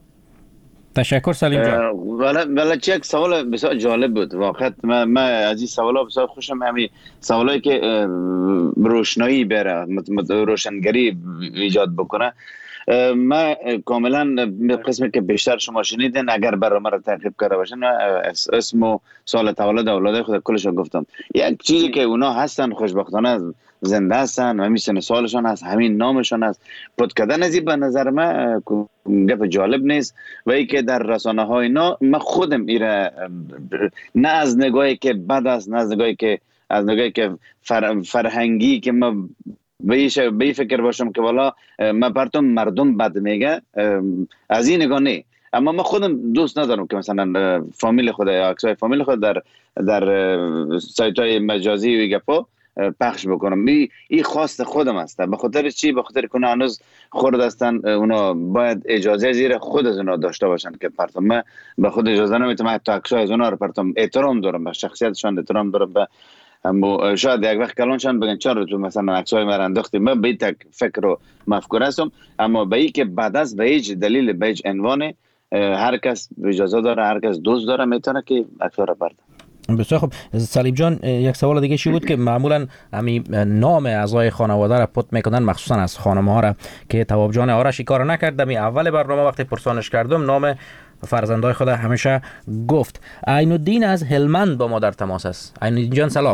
تشکر سلیم جان. ولی ولی چه یک سوال بسیار جالب بود واقعا. من, من از این سوالا بسیار خوشم. همین سوالایی که روشنایی بره، روشنگری ایجاد بکنه. من کاملا قسمی که بیشتر شما شنیدین اگر برای من تعقیب کرده باشین اسم و سال تولد اولاد خود کلش رو گفتم. یک چیزی که اونا هستن خوشبختانه زنده هستن و همین سن سالشان هست، همین نامشان هست. پد کردن از این به نظر من گپ جالب نیست و ای که در رسانه های اینا من خودم ایره نه از نگاهی که بد است، نه از نگاهی که از نگاهی که فر، فرهنگی که ما به این فکر باشم که والا من براتون مردم بد میگه، از این نگاه نه. اما من خودم دوست ندارم که مثلا فامیل خود یا عکسای فامیل خود در در سایت های مجازی و گپا پخش بکنم. این خواست خودم است. به خاطر چی؟ به خاطر که اونا هنوز خرد هستن، اونا باید اجازه زیر خود از اونا داشته باشن که پرتم. من به خود اجازه نمیتونم حتی عکسای از اونا رو پرتم. احترام دارم به شخصیتشان، احترام دارم به اما شاید یک وقت کلانشان بگن چرا تو مثلا عکسای من انداختی. من به این فکر و مفکوره هستم، اما به این که بعد از به هیچ دلیل به هیچ عنوان هر کس اجازه داره، هر کس دوست داره میتونه که عکس‌ها رو برده. بسیار خوب. سلیم جان یک سوال دیگه چی بود که معمولا همین نام اعضای خانواده را پت میکنن، مخصوصا از خانم‌ها را که تواب جان آرش کار نکرد. می اول برنامه وقتی پرسانش کردم نام فرزندای خود همیشه گفت. عین الدین از هلمند با ما در تماس است. عین الدین جان سلام.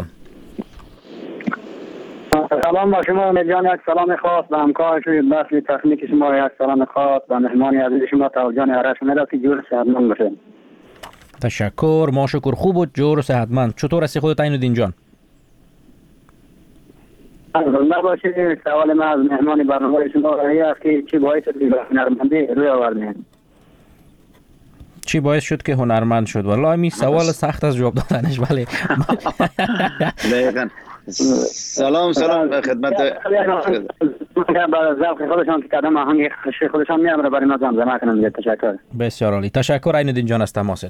سلام با شما امید جان. یک سلام خاص به همکار شوی بخش تکنیک شما، یک سلام خاص به مهمان عزیز شما تواب جان آرش. می‌دونید که جور صحتمند باشین. تشکر. ما شکر خوب و جور و صحتمند. چطور هستی خودت عین الدین جان؟ زنده باشید. سوال ما از مهمان برنامه شما راهی است که چی باعث شد که هنرمندی روی آوردین؟ چی باعث شد که هنرمند شد؟ والله می سوال سخت از جواب دادنش. ولی دقیقاً. سلام سلام خدمت بعد ذوق خودشان که قدم آهنگ خودشان میامره برای ما زمزمه کنن. تشکر. بسیار عالی. تشکر عین الدین جان از تماست.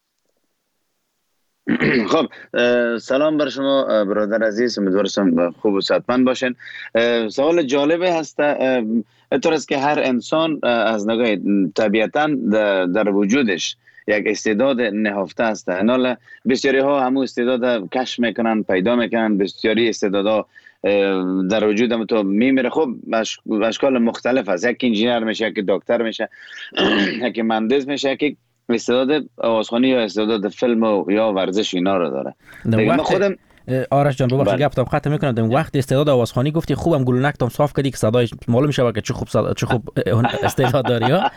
خب سلام بر شما برادر عزیز، امیدوارم خوب و صحتمند باشین. سوال جالبی هست. اینطور است که هر انسان از نگاه طبیعتاً در وجودش یک استعداد نهفته است. حالا بسیاری ها همون استعداد کشف میکنن، پیدا میکنن. بسیاری استعدادها در وجود هم تو میمیره. خب اشکال مختلف است. یک انجینر میشه، یک دکتر میشه، یک مهندس میشه، یک استعداد آوازخوانی یا استعداد فیلم و یا ورزش اینا رو داره. من خودم آرش جان ببخشید گفتم خاطر میکنم در وقت استعداد آوازخوانی گفتی خوبم گلونکتم صاف کردی که صدای معلوم میشه که چه خوب صدا... چه خوب استعداد داری ها.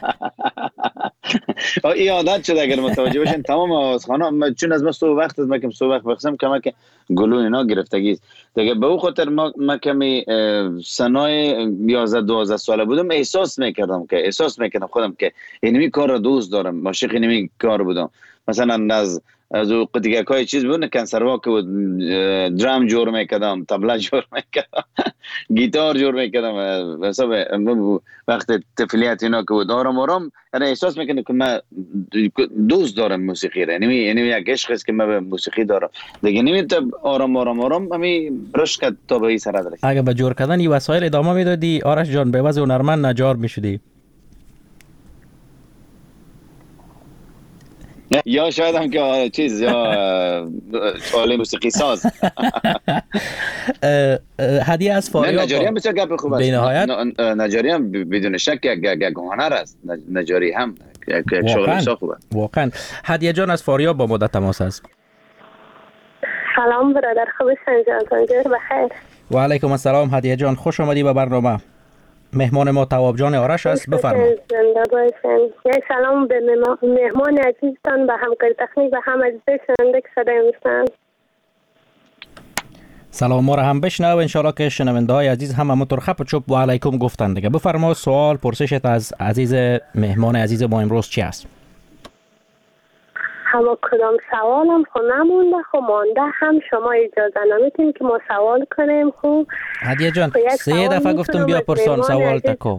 این عادت شده اگر متوجه باشین تمام آوازخوانا، چون از ما صبح وقت از ما کم صبح وقت بخسم کما که گلون اینا گرفتگی است دیگه. به او خاطر ما ما کمی سنای یازده دوازده ساله بودم احساس میکردم که احساس میکردم خودم که اینمی کار رو دوست دارم، عاشق اینمی کار بودم. مثلا از از او قطعه چیز بود، کنسروا که درام جور میکردم، طبله جور میکردم، گیتار جور میکردم. حساب وقت طفولیت اینا که بود آرام آرام انا احساس میکنم که من دوست دارم موسیقی را. یعنی یعنی یک عشق است که من به موسیقی دارم دیگه. نمیتونم آرام آرام آرام همین رشد تا به این سر رسید. اگه به جور کردن این وسایل ادامه میدادی آرش جان به واسه هنرمند نجار میشدی. یا شاید هم که چیز یا چاله موسیقی ساز. هدیه از فاریاب. نجاری هم بسیار گپ خوب است. نجاری هم بدون شک یک هنر است. نجاری هم یک شغل بسیار خوبه. واقعا. هدیه جان از فاریاب با ما در تماس است. سلام برادر، خوبی جان؟ بخیر. و علیکم السلام هدیه جان، خوش آمدی به برنامه. مهمان ما تواب جان آرش است، بفرمایید. زنده باشین. یک سلام به مهمان عزیزتان، به همکار تکنیک، به هم عزیزای شنونده که صدای میشنن. سلام ما را هم بشنو، انشالله که شنونده های عزیز هم همونطور خپ و چوب و علیکم گفتن دیگه. بفرما سوال پرسشت از عزیز مهمان عزیز ما امروز چی است؟ هوا کدام سوالم خو نمونده، خو مانده، هم شما اجازه نمیتین که ما سوال کنیم. خو هدیه جان سه دفعه گفتم بیا پرسان سوال تکو.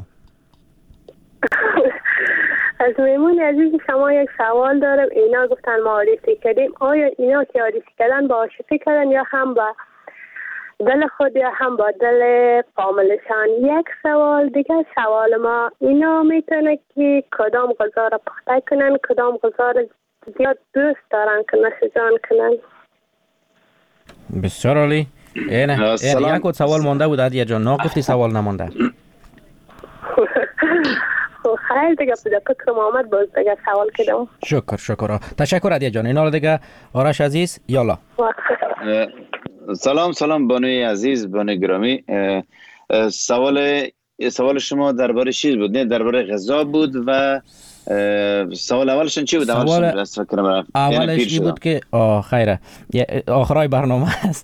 از مهمون عزیز شما یک سوال دارم. اینا گفتن ما عاریسی کردیم، آیا اینا که عاریسی کردن با عاشقی کردن یا هم با دل خود یا هم با دل فامیلشان؟ یک سوال دیگه، سوال ما اینا میتونه که کدام غذا را پخته کنن، کدام غذا را زیاد دوست دارن که نوش جان کنن؟ بسیار عالی. اینه اینه یک سوال مونده بود هدیه جان، نه گفتی سوال نمونده. خیلی دیگه پیدا فکر محمد باز دیگه سوال کردم. شکر شکر تشکر هدیه جان. اینا دیگه آرش عزیز یالا. سلام سلام بانوی عزیز، بانوی گرامی. سوال سوال شما درباره چیز بود؟ نه درباره غذا بود و سوال اولشون چی بود؟ سوال اولش این بود که آه خیره آخرای برنامه است.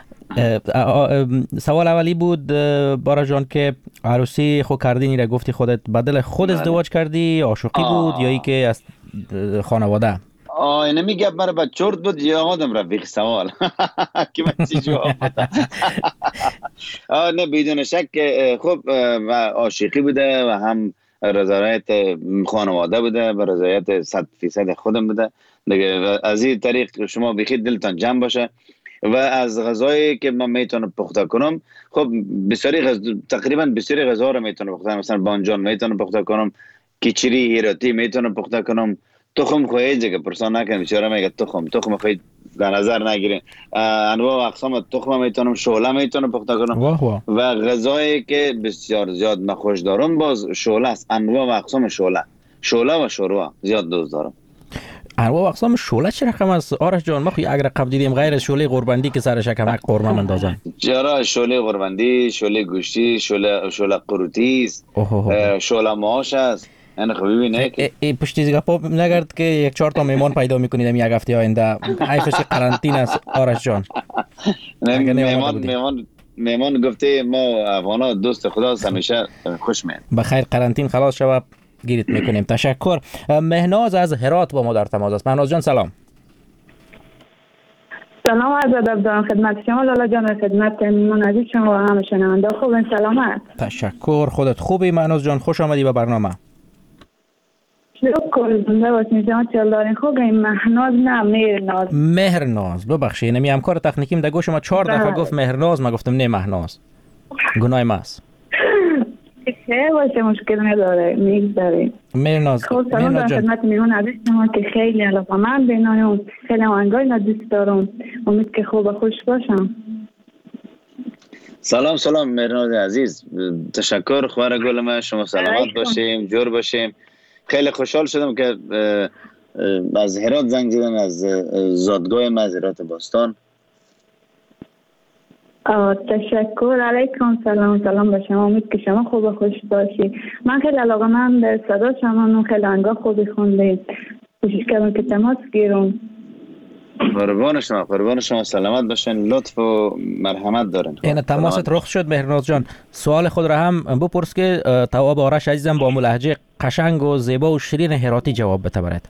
سوال اولی بود بارا جان که عروسی خود کردی را گفتی خودت بدل خود ازدواج کردی، عاشقی بود یا ای که از خانواده؟ آه اینه میگه برای با چرت بود یا آدم رفیق سوال که من چی جواب بدم. آه نه بدون شک خب عاشقی بوده و هم رضایت خانواده بوده و رضایت صد فیصد خودم بوده دیگه. از این طریق شما بخید دلتان جمع باشه. و از غذایی که من میتونم پخته کنم، خب بسیاری غذا تقریبا بسیاری غذا رو میتونم پخته کنم. مثلا بانجان میتونم پخته کنم، کیچری هیراتی میتونم پخته کنم. تخم خواهی جگه پرسان نکنم، بیچاره میگه تخم تخم خواهی در نظر نگیرین. انواع و اقسام تخم میتونم، شعله میتونم پخته کنم. واه واه. و غذایی که بسیار زیاد من خوش دارم باز شعله است. انواع و اقسام شعله شعله و شوروا زیاد دوست دارم. انواع و اقسام شعله چه رقم است آرش جان؟ ما خو اگر قبل دیدیم غیر از شعله قربندی که سرش کمک قرمه مندازن. چرا شعله قربندی، شعله گوشتی، شعله شعله قروتی است، شعله ماش است. انا خو ببینه که ای پشتی گپا نگرد که یک چهار تا میمون پیدا میکنید یک هفته آینده. ایفش قرنطینه است آرش جان. میمون میمون میمون گفته ما افغانا دوست خداست، همیشه خوش میاد. بخیر قرنطین خلاص شود گیرت میکنیم. تشکر. مهناز از هرات با ما در تماس است. مهناز جان سلام. سلام عرض ادب دارم خدمت شما لالا جان، خدمت میمون عزیز شما و همه شنونده خوبین. سلامت. تشکر. خودت خوبی مهناز جان؟ خوش آمدی به برنامه. شکر زنده باشین شما. چل دارین خوب؟ این مهناز نه مهرناز. مهرناز ببخشید نمی همکار تکنیکیم در گوش ما چهار دفعه گفت مهرناز، ما گفتم نه مهناز. گناه ما است. چه باشه مشکل نداره میگذاریم. مهرناز خب سلام در خدمت میمون عزیز شما که خیلی علاقه‌مند به اینایم، خیلی آهنگای را دوست دارم. امید که خوب و خوش باشم. سلام سلام مهرناز عزیز، تشکر. خوار گل ما، شما سلامت باشیم، جور باشیم. خیلی خوشحال شدم که از هرات زنگ زدم، از زادگاه ما از هرات باستان. تشکر. علیکم سلام. سلام به شما. امید که شما خوب و خوش باشی. من خیلی علاقه‌مند به صدا شما، خیلی آهنگا خوبی خوندید. کوشش کردم که تماس گیرم. قربان شما، قربان شما. سلامت باشین، لطف و مرحمت دارین. این تماست رخ شد مهرناز جان. سوال خود را هم بپرس که تواب آرش عزیزم با لهجه قشنگ و زیبا و شیرین هراتی جواب بده برات.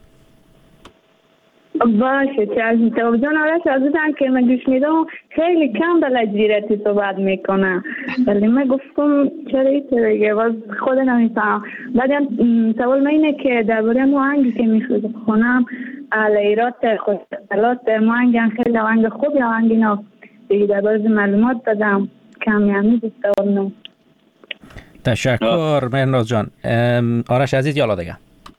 باشه چه از تواب جان آرش عزیزم که من گوش میدم خیلی کم به لهجه صحبت میکنه، ولی من گفتم چرا اینطوریه باز خود نمیفهمم. بعدم سوال من اینه که درباره آهنگی که میخونم علیرات خوشحالات آهنگ خیلی آهنگ خوبی آهنگ اینا دیگه درباره معلومات بدم کمی همی دوست دارم. تشکر مهرناز جان. آرش عزیز یالا دیگه.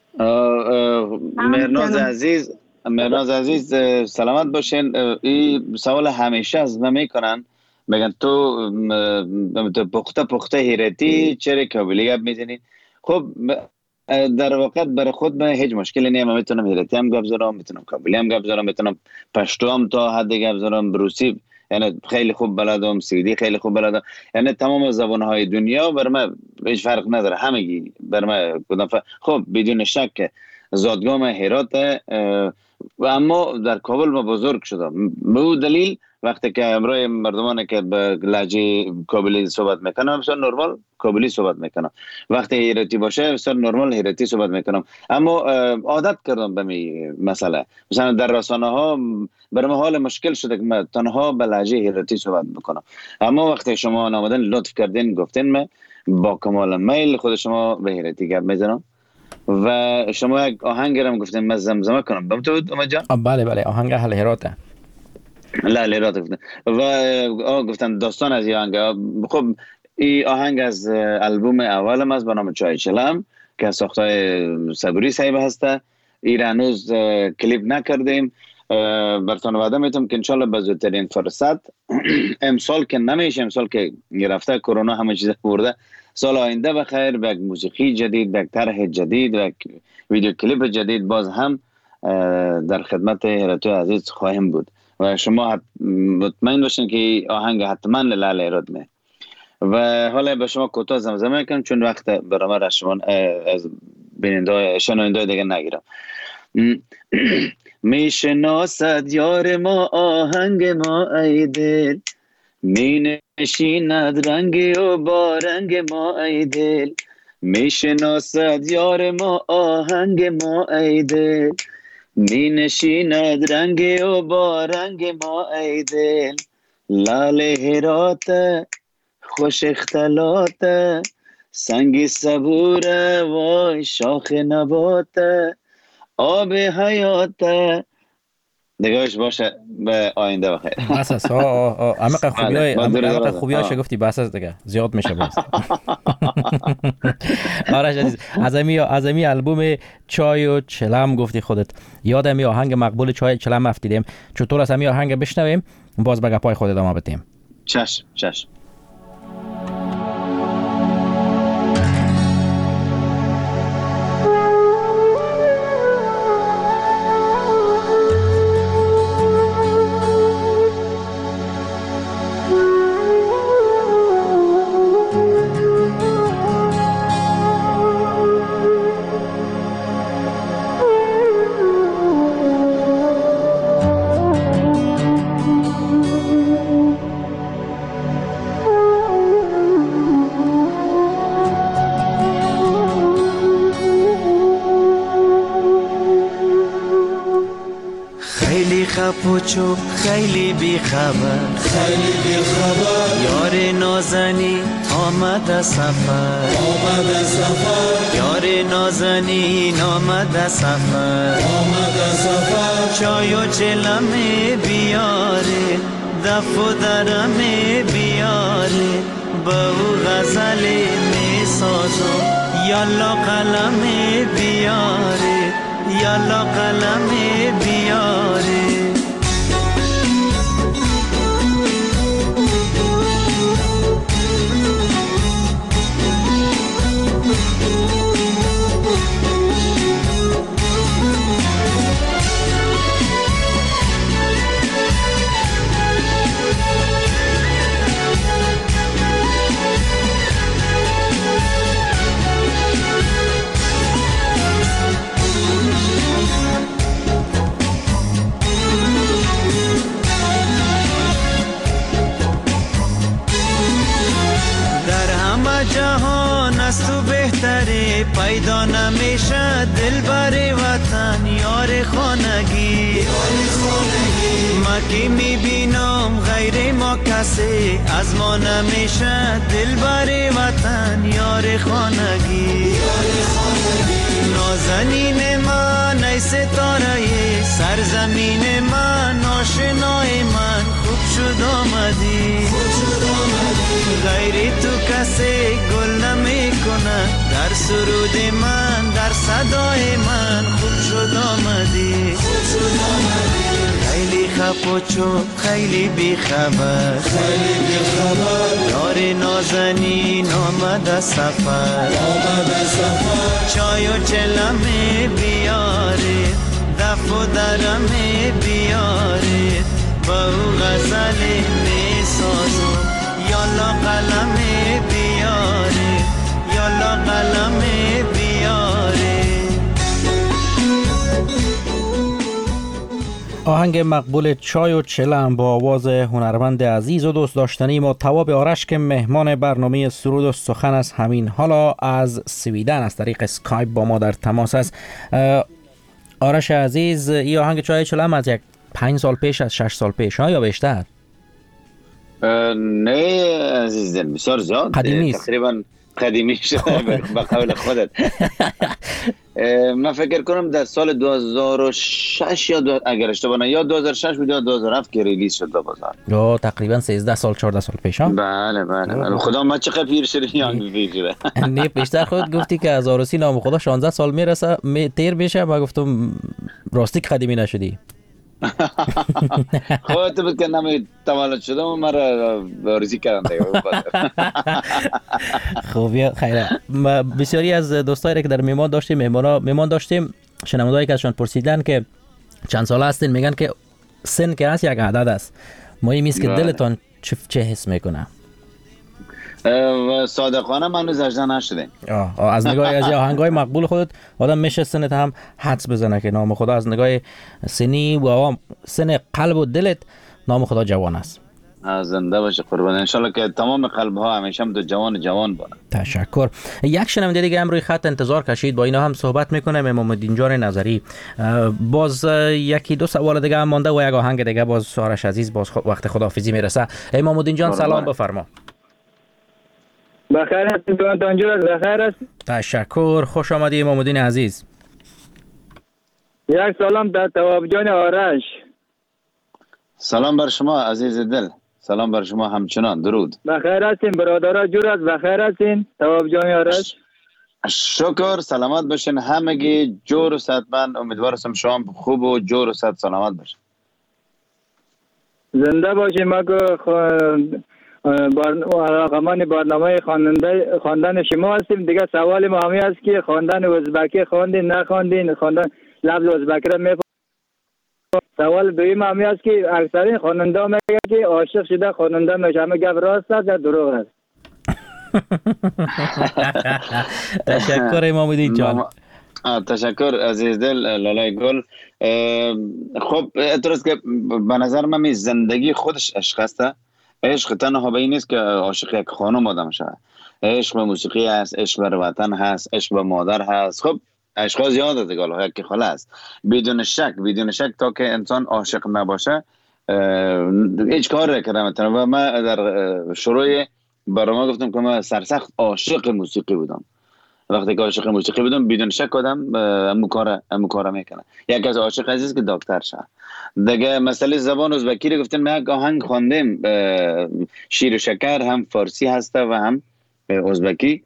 مهرناز عزیز مهرناز عزیز سلامت باشین. این سوال همیشه از من میکنن، میگن تو پخته پخته هیرتی چرا کابلی گپ میزنی؟ خب در واقع برای خود من هیچ مشکلی نیست. من میتونم هیرتی هم گپ زنم، میتونم کابلی هم گپ زنم، میتونم پشتو هم تا حد گپ زنم، روسی یعنی خیلی خوب بلدم، سوئدی خیلی خوب بلدم، یعنی تمام زبان‌های دنیا بر من هیچ فرق نداره، همگی بر من کدام فرق. خب بدون شک زادگاه من هرات، اما در کابل ما بزرگ شدم. به دلیل وقتی که امروز مردمانی که به لهجه کابلی صحبت میکنم بسیار نرمال کابلی صحبت میکنم، وقتی هیرتی باشه بسیار نرمال هیرتی صحبت میکنم، اما عادت کردم به می مسئله. مثلا در رسانه ها برای من حال مشکل شده که من تنها به لهجه هیرتی صحبت بکنم، اما وقتی شما آمدن لطف کردین گفتین من با کمال میل خود شما به هیرتی گپ میزنم و شما یک آهنگ هم گفتین من زمزمه کنم. بمتود امید جان؟ بله بله آهنگ اهل هراته. لا لیرات گفتن و آه گفتن داستان از این آهنگ. خب این آهنگ از البوم اولم از به نام چای چلم که ساختای صبوری صاحب هسته. این هنوز کلیپ نکردیم، براتون وعده میتونم که انشالله به زودترین فرصت امسال که نمیشه، امسال که گرفته کرونا همه چیز برده، سال آینده بخیر به یک موسیقی جدید، به یک طرح جدید، به یک ویدیو کلیپ جدید باز هم در خدمت هراتوی عزیز خواهیم بود و شما مطمئن باشین که آهنگ حتما لال هرات می. و حالا به شما کوتاه زمزمه میکنم چون وقت برام را شما از بیننده شنونده دیگه نگیرم. میشناسد یار ما آهنگ ما ای دل، می نشیند رنگ و با رنگ ما ای دل، میشناسد یار ما آهنگ ما ای دل، می نشیند رنگ و با رنگ ما ای دل، لال هرات خوش اختلاط سنگی صبوره وای شاخ نبات آب حیات. نگاهش باشه به آینده بخیر. بس است. عمق خوبیای عمق خوبیاش گفتی بس است دیگه زیاد میشه باز. آرش عزیز از امی از امی البوم چای و چلم گفتی خودت، یادم می آهنگ مقبول چای چلم افتیدیم، چطور از امی آهنگ بشنویم باز به گپای خودت ادامه بدیم. چشم چشم. پوچو خیلی بی خبر خیلی بی خبر یار نازنی آمد سفر آمد سفر یار نازنی آمد سفر آمد سفر چای و چلم بیاره دف و درم بیاره با او غزل می سازم یالا قلم بیاره یالا قلم بیاره. جهان از تو بهتره پیدا نمیشه دلبر وطن یار خانگی ما که میبینم غیر ما کسی از ما نمیشه دلبر وطن یار خانگی نازنین من ای ستاره سرزمین من آشنای من خوب شد آمدی غیر تو کسی گل نمی کنه در سرود من در صدای من خوب شد آمدی خیلی خپوچو خیلی بی خبر خیلی بی خبر یار نازنین آمد سفر آمد سفر چای و چلمه بیارید دف و درمه بیارید با او غزل میسازم یالا قلمه بیارید یالا قلمه بیارید. آهنگ مقبول چای و چلم با آواز هنرمند عزیز و دوست داشتنی ما تواب آرش که مهمان برنامه سرود و سخن است همین حالا از سویدن از طریق اسکایپ با ما در تماس است. آرش عزیز، این آهنگ چای و چلم از یک پنج سال پیش از شش سال پیش ها یا بیشتر؟ نه عزیز دل بسیار زیاد قدیمی است. تقریبا قدیمی شده به قول خودت. من فکر کنم در سال دو هزار و شش یا دو... اگر اشتباه نه یا دو هزار و شش بود یا دو هزار و هفت که ریلیز شد به بازار. یا تقریبا سیزده سال چهارده سال پیش ها. بله بله. خدا ما چقدر پیر شدی یا پیر شده. نه بیشتر خود گفتی که از عروسی نام خدا شانزده سال میرسه می تیر بشه و گفتم راستی قدیمی نشدی. خودت بود که نمی تولد شدم و مرا عروسی کردن دیگه. خوبی خیره. بسیاری از دوستایی که در میمان داشتیم مهمانا میمان داشتیم شنوندهایی که ازشان پرسیدن که چند ساله هستین میگن که سن که هست یک عدد است. مهم است که دلتان چه چه حس میکنه؟ و صادقانه من روز اجده نشده. از نگاه از آهنگای مقبول خودت آدم میشه سنت هم حدس بزنه که نام خدا از نگاه سنی و سن قلب و دلت نام خدا جوان است. زنده باشه قربان. انشالله که تمام قلب ها همیشه هم دو جوان جوان بانه. تشکر. یک شنونده دیگه هم روی خط انتظار کشید، با اینا هم صحبت میکنه. امام الدین جان نظری. باز یکی دو سوال دیگه هم مانده و یک آهنگ دیگه باز آرش عزیز باز وقت خداحافظی میرسه. امام الدین جان سلام بفرما. بخیر هستید دوستان جون؟ بخیر است. تشکر. خوش آمدید امام الدین عزیز. یک سلام در تواب جان آرش. سلام بر شما عزیز دل. سلام بر شما همچنان. درود. بخیر هستین برادرها جور است؟ بخیر هستین تواب جان آرش؟ شکر. سلامت باشین همگی. جور و صحتمند. امیدوارم شما خوب و جور و صحت سلامت باشین. زنده باشین. ما که علاقمند برنامه خواندن خواندن شما هستیم. دیگه سوال ما همین است که خواندن ازبکی خواندین نخواندین؟ خواندن لفظ ازبکی را میفهمید؟ سوال دویم همین است که اکثرین خواننده ها میگه که عاشق شده خواننده میشه. همه گپ راست است یا دروغ است؟ تشکر امام الدین جان. تشکر عزیز دل لالای گل. خب اعتراض که به نظر من زندگی خودش عشق است. عشق تنها به این نیست که عاشق یک خانم آدم شود. عشق به موسیقی هست، عشق به وطن هست، عشق به مادر هست. خب عشق زیاده دیگه، حالا یک خاله است. بدون شک بدون شک تا که انسان عاشق نباشه هیچ کار نمی‌کنه. و من در شروع برنامه گفتم که من سرسخت عاشق موسیقی بودم. وقتی که عاشق موسیقی بودم بدون شک آدم همون کار همون کارا میکنه. یک از عاشق عزیز که دکتر شه. دیگه مسئله زبان ازبکی رو گفتم. من یک آهنگ خواندم شیر و شکر، هم فارسی هسته و هم ازبکی.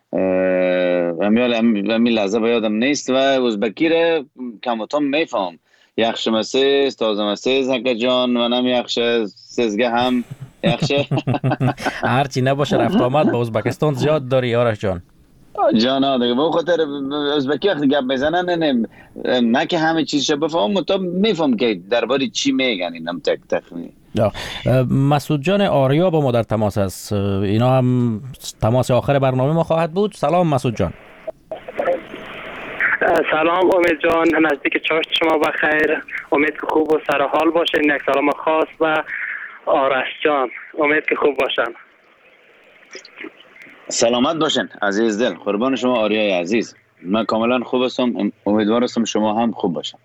همین لحظه به یادم نیست و ازبکی رو کم و کم میفهم. یخش مسیز تازه مسیز هکه جان و نم یخش سزگه هم یخش. هرچی نباشه رفت آمد با ازبکستان زیاد داری آرش جان. جانا دیگه به خاطر ازبکی وقتی گپ میزنن نه نه که همه چیزشو بفهمم تا میفهم که درباره چی میگن. اینم تک تخمی. مسعود جان آریا با ما در تماس است. اینا هم تماس آخر برنامه ما خواهد بود. سلام مسعود جان. سلام امید جان، نزدیک چاشت شما بخیر. امید که خوب و سر حال باشین. یک سلام خاص و آرش جان، امید که خوب باشن. سلامت باشین عزیز دل. قربان شما آریای عزیز. من کاملا خوب هستم. امیدوارم شما هم خوب باشن.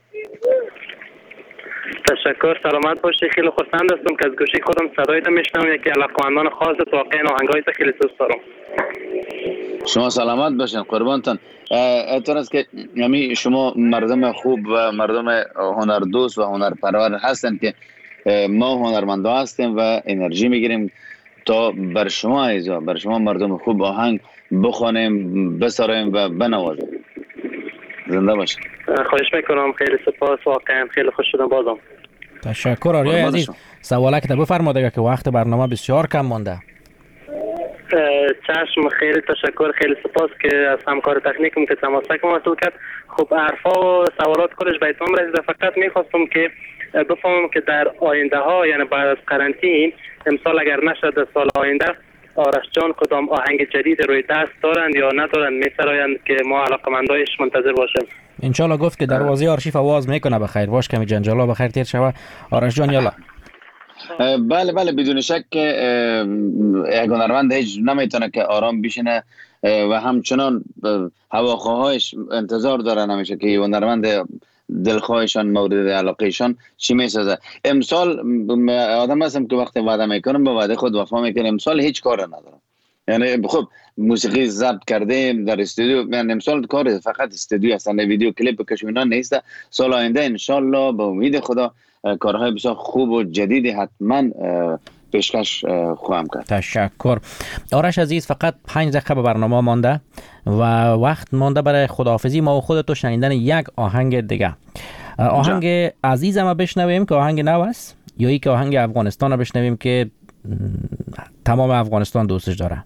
تشکر. سلامت باشی. خیلی خوشحال هستم که از گوشی خودم صدایت میشنوم. یکی علاقمندان خاصت واقعا آهنگایت خیلی دوست دارم. شما سلامت باشین قربانتان. اعتراض که یعنی شما مردم خوب و مردم هنردوست و هنرپرور هستن که ما هنرمندا هستیم و انرژی میگیریم تا بر شما ایزا بر شما مردم خوب آهنگ بخوانیم، بسراییم و بنوازیم. زنده باشید. خواهش میکنم. خیلی سپاس. واقعا خیلی خوش شدم بازم. تشکر آریای عزیز. سوالک تا بفرما دیگه که وقت برنامه بسیار کم مونده. چشم، خیلی تشکر، خیلی سپاس که از همکار تکنیکم که تماس ما وصل کرد. خب حرفا و سوالات کلش به اتمام رسیده. فقط میخواستم که بفهمم که در آینده ها، یعنی بعد از قرنطین امسال اگر نشد سال آینده، آرش جان کدام آهنگ جدید روی دست دارند یا ندارند می‌سرایند که ما علاقه‌مندایش منتظر باشیم؟ انشالله گفت که دروازه آرشیف آواز میکنه بخیر. باش کمی جنجالا بخیر تیر شوه. آرش جان یالا. بله بله بدون شک که یک هنرمند هیچ نمیتونه که آرام بشینه و همچنان هواخواهایش انتظار داره نمیشه که هنرمند دلخواهشان مورد علاقهشان چی میسازه. امسال آدم هستم که وقتی وعده میکنم به وعده خود وفا میکنم. امسال هیچ کار ندارم، یعنی خب موسیقی ضبط کردیم در استودیو، یعنی امسال کار فقط استودیو هستن، ویدیو کلیپ بکشیم اینا نیست. سال آینده انشالله به امید خدا کارهای بسیار خوب و جدیدی حتما پیشکش خواهم کرد. تشکر. آرش عزیز، فقط پنج دقیقه به برنامه مانده و وقت مانده برای خداحافظی ما و خودتو شنیدن یک آهنگ دیگه. آهنگ جا. عزیزم بشنویم که آهنگ نو است، یا ای که آهنگ افغانستان بشنویم که تمام افغانستان دوستش داره؟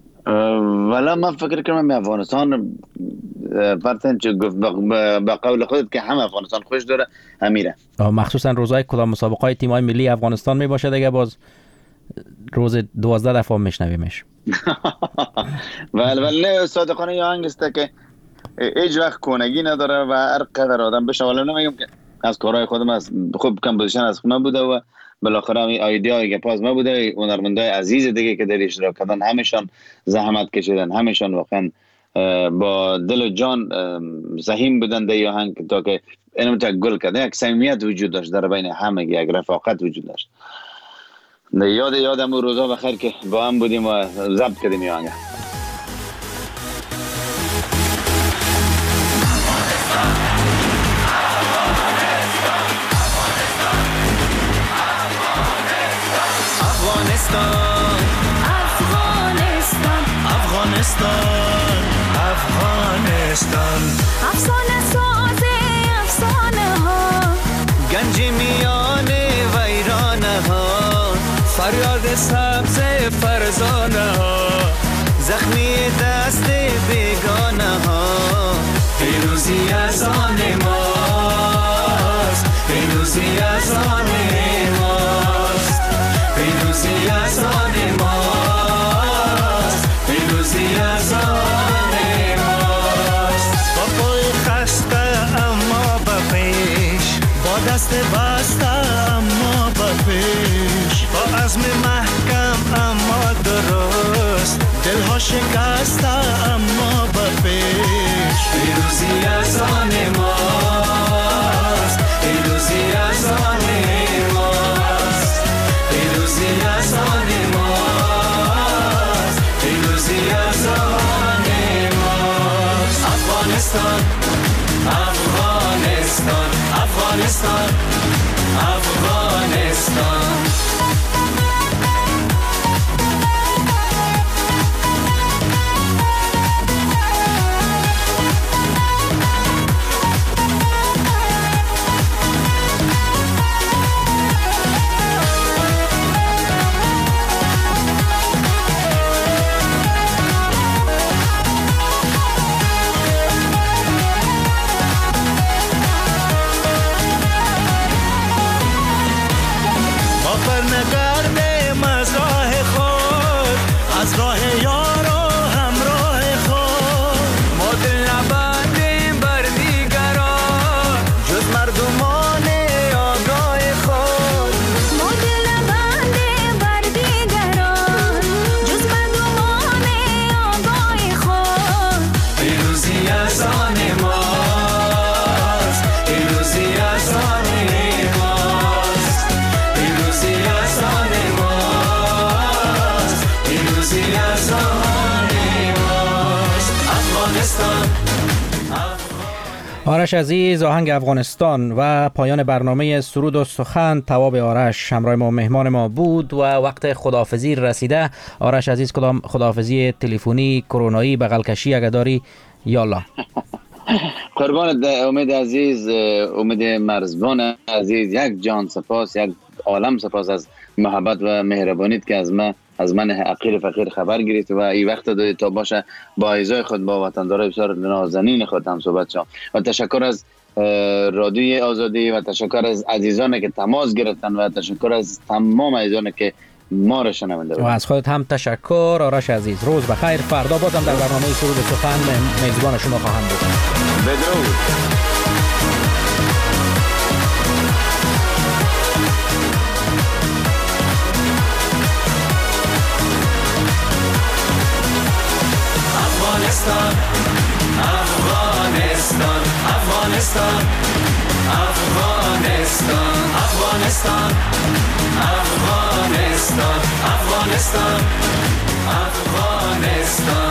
ولی من فکر کنم افغانستان پرتن چه گفت به قول خودت که هم افغانستان خوش داره همیره. مخصوصا روزهای کدام مسابقات تیم‌های ملی افغانستان می باشه دیگه، باز روز دوازده دفعه میشنویمش. ولی ولی نه صادقانه یه آهنگ است که هیچ وقت کنگی نداره و هر قدر آدم بشه. ولی نمیگم که از کارهای خودم از خوب کمپوزیشن از خودم بوده و بالاخره این ایده که پاس ما بوده. هنرمندای عزیز دیگه که در اشتراک کردن همشون زحمت کشیدن، همشون واقعا با دل و جان سهیم بودن در این آهنگ تا که اینو تا گل کرده. یک صمیمیت وجود داشت در بین همه، یک رفاقت وجود داشت. یاد یادم اون روزا بخیر که با هم بودیم و ضبط کردیم این آهنگ. Afghanistan, Afghanistan, Afghanistan, Afghanistan. Afsane saaze, afsane ha. Ganj miyane vayrane ha. Faryad sabze farzane ha. Zakhmi daste begane ha. Firuzi azane mas, firuzi azane mas. پیروزی از آن ماست، پیروزی از آن ماست. با پای خسته اما به پیش، با دست بسته اما به پیش، با عزم محکم اما درست، دلها شکسته اما به پیش. پیروزی از آن ماست، پیروزی از آن ماست. پیروزی از آن ماست، پیروزی از آن ماست. افغانستان، افغانستان، افغانستان، افغانستان. آرش عزیز، آهنگ افغانستان و پایان برنامه سرود و سخن. تواب آرش همراه ما مهمان ما بود و وقت خداحافظی رسیده. آرش عزیز، کدام خداحافظی تلفنی، کرونایی، بغل کشی اگه داری یالا؟ قربان امید عزیز، امید مرزبان عزیز، یک جان سپاس، یک عالم سپاس از محبت و مهربانیت که از من از من عقیل فقیر خبر گرفت و این وقت دادید تا باشه با اعضای خود با وطندارای بسیار نازنین خود هم صحبت شم و تشکر از رادیوی آزادی و تشکر از عزیزانی که تماس گرفتن و تشکر از تمام عزیزانی که ما را شنونده بودند. و از خودت هم تشکر آرش عزیز. روز بخیر. فردا بازم در برنامه سرود سخن میزبان شما خواهم بود. بدرود. Afghanistan, Afghanistan, Afghanistan, Afghanistan, Afghanistan, Afghanistan, Afghanistan, Afghanistan.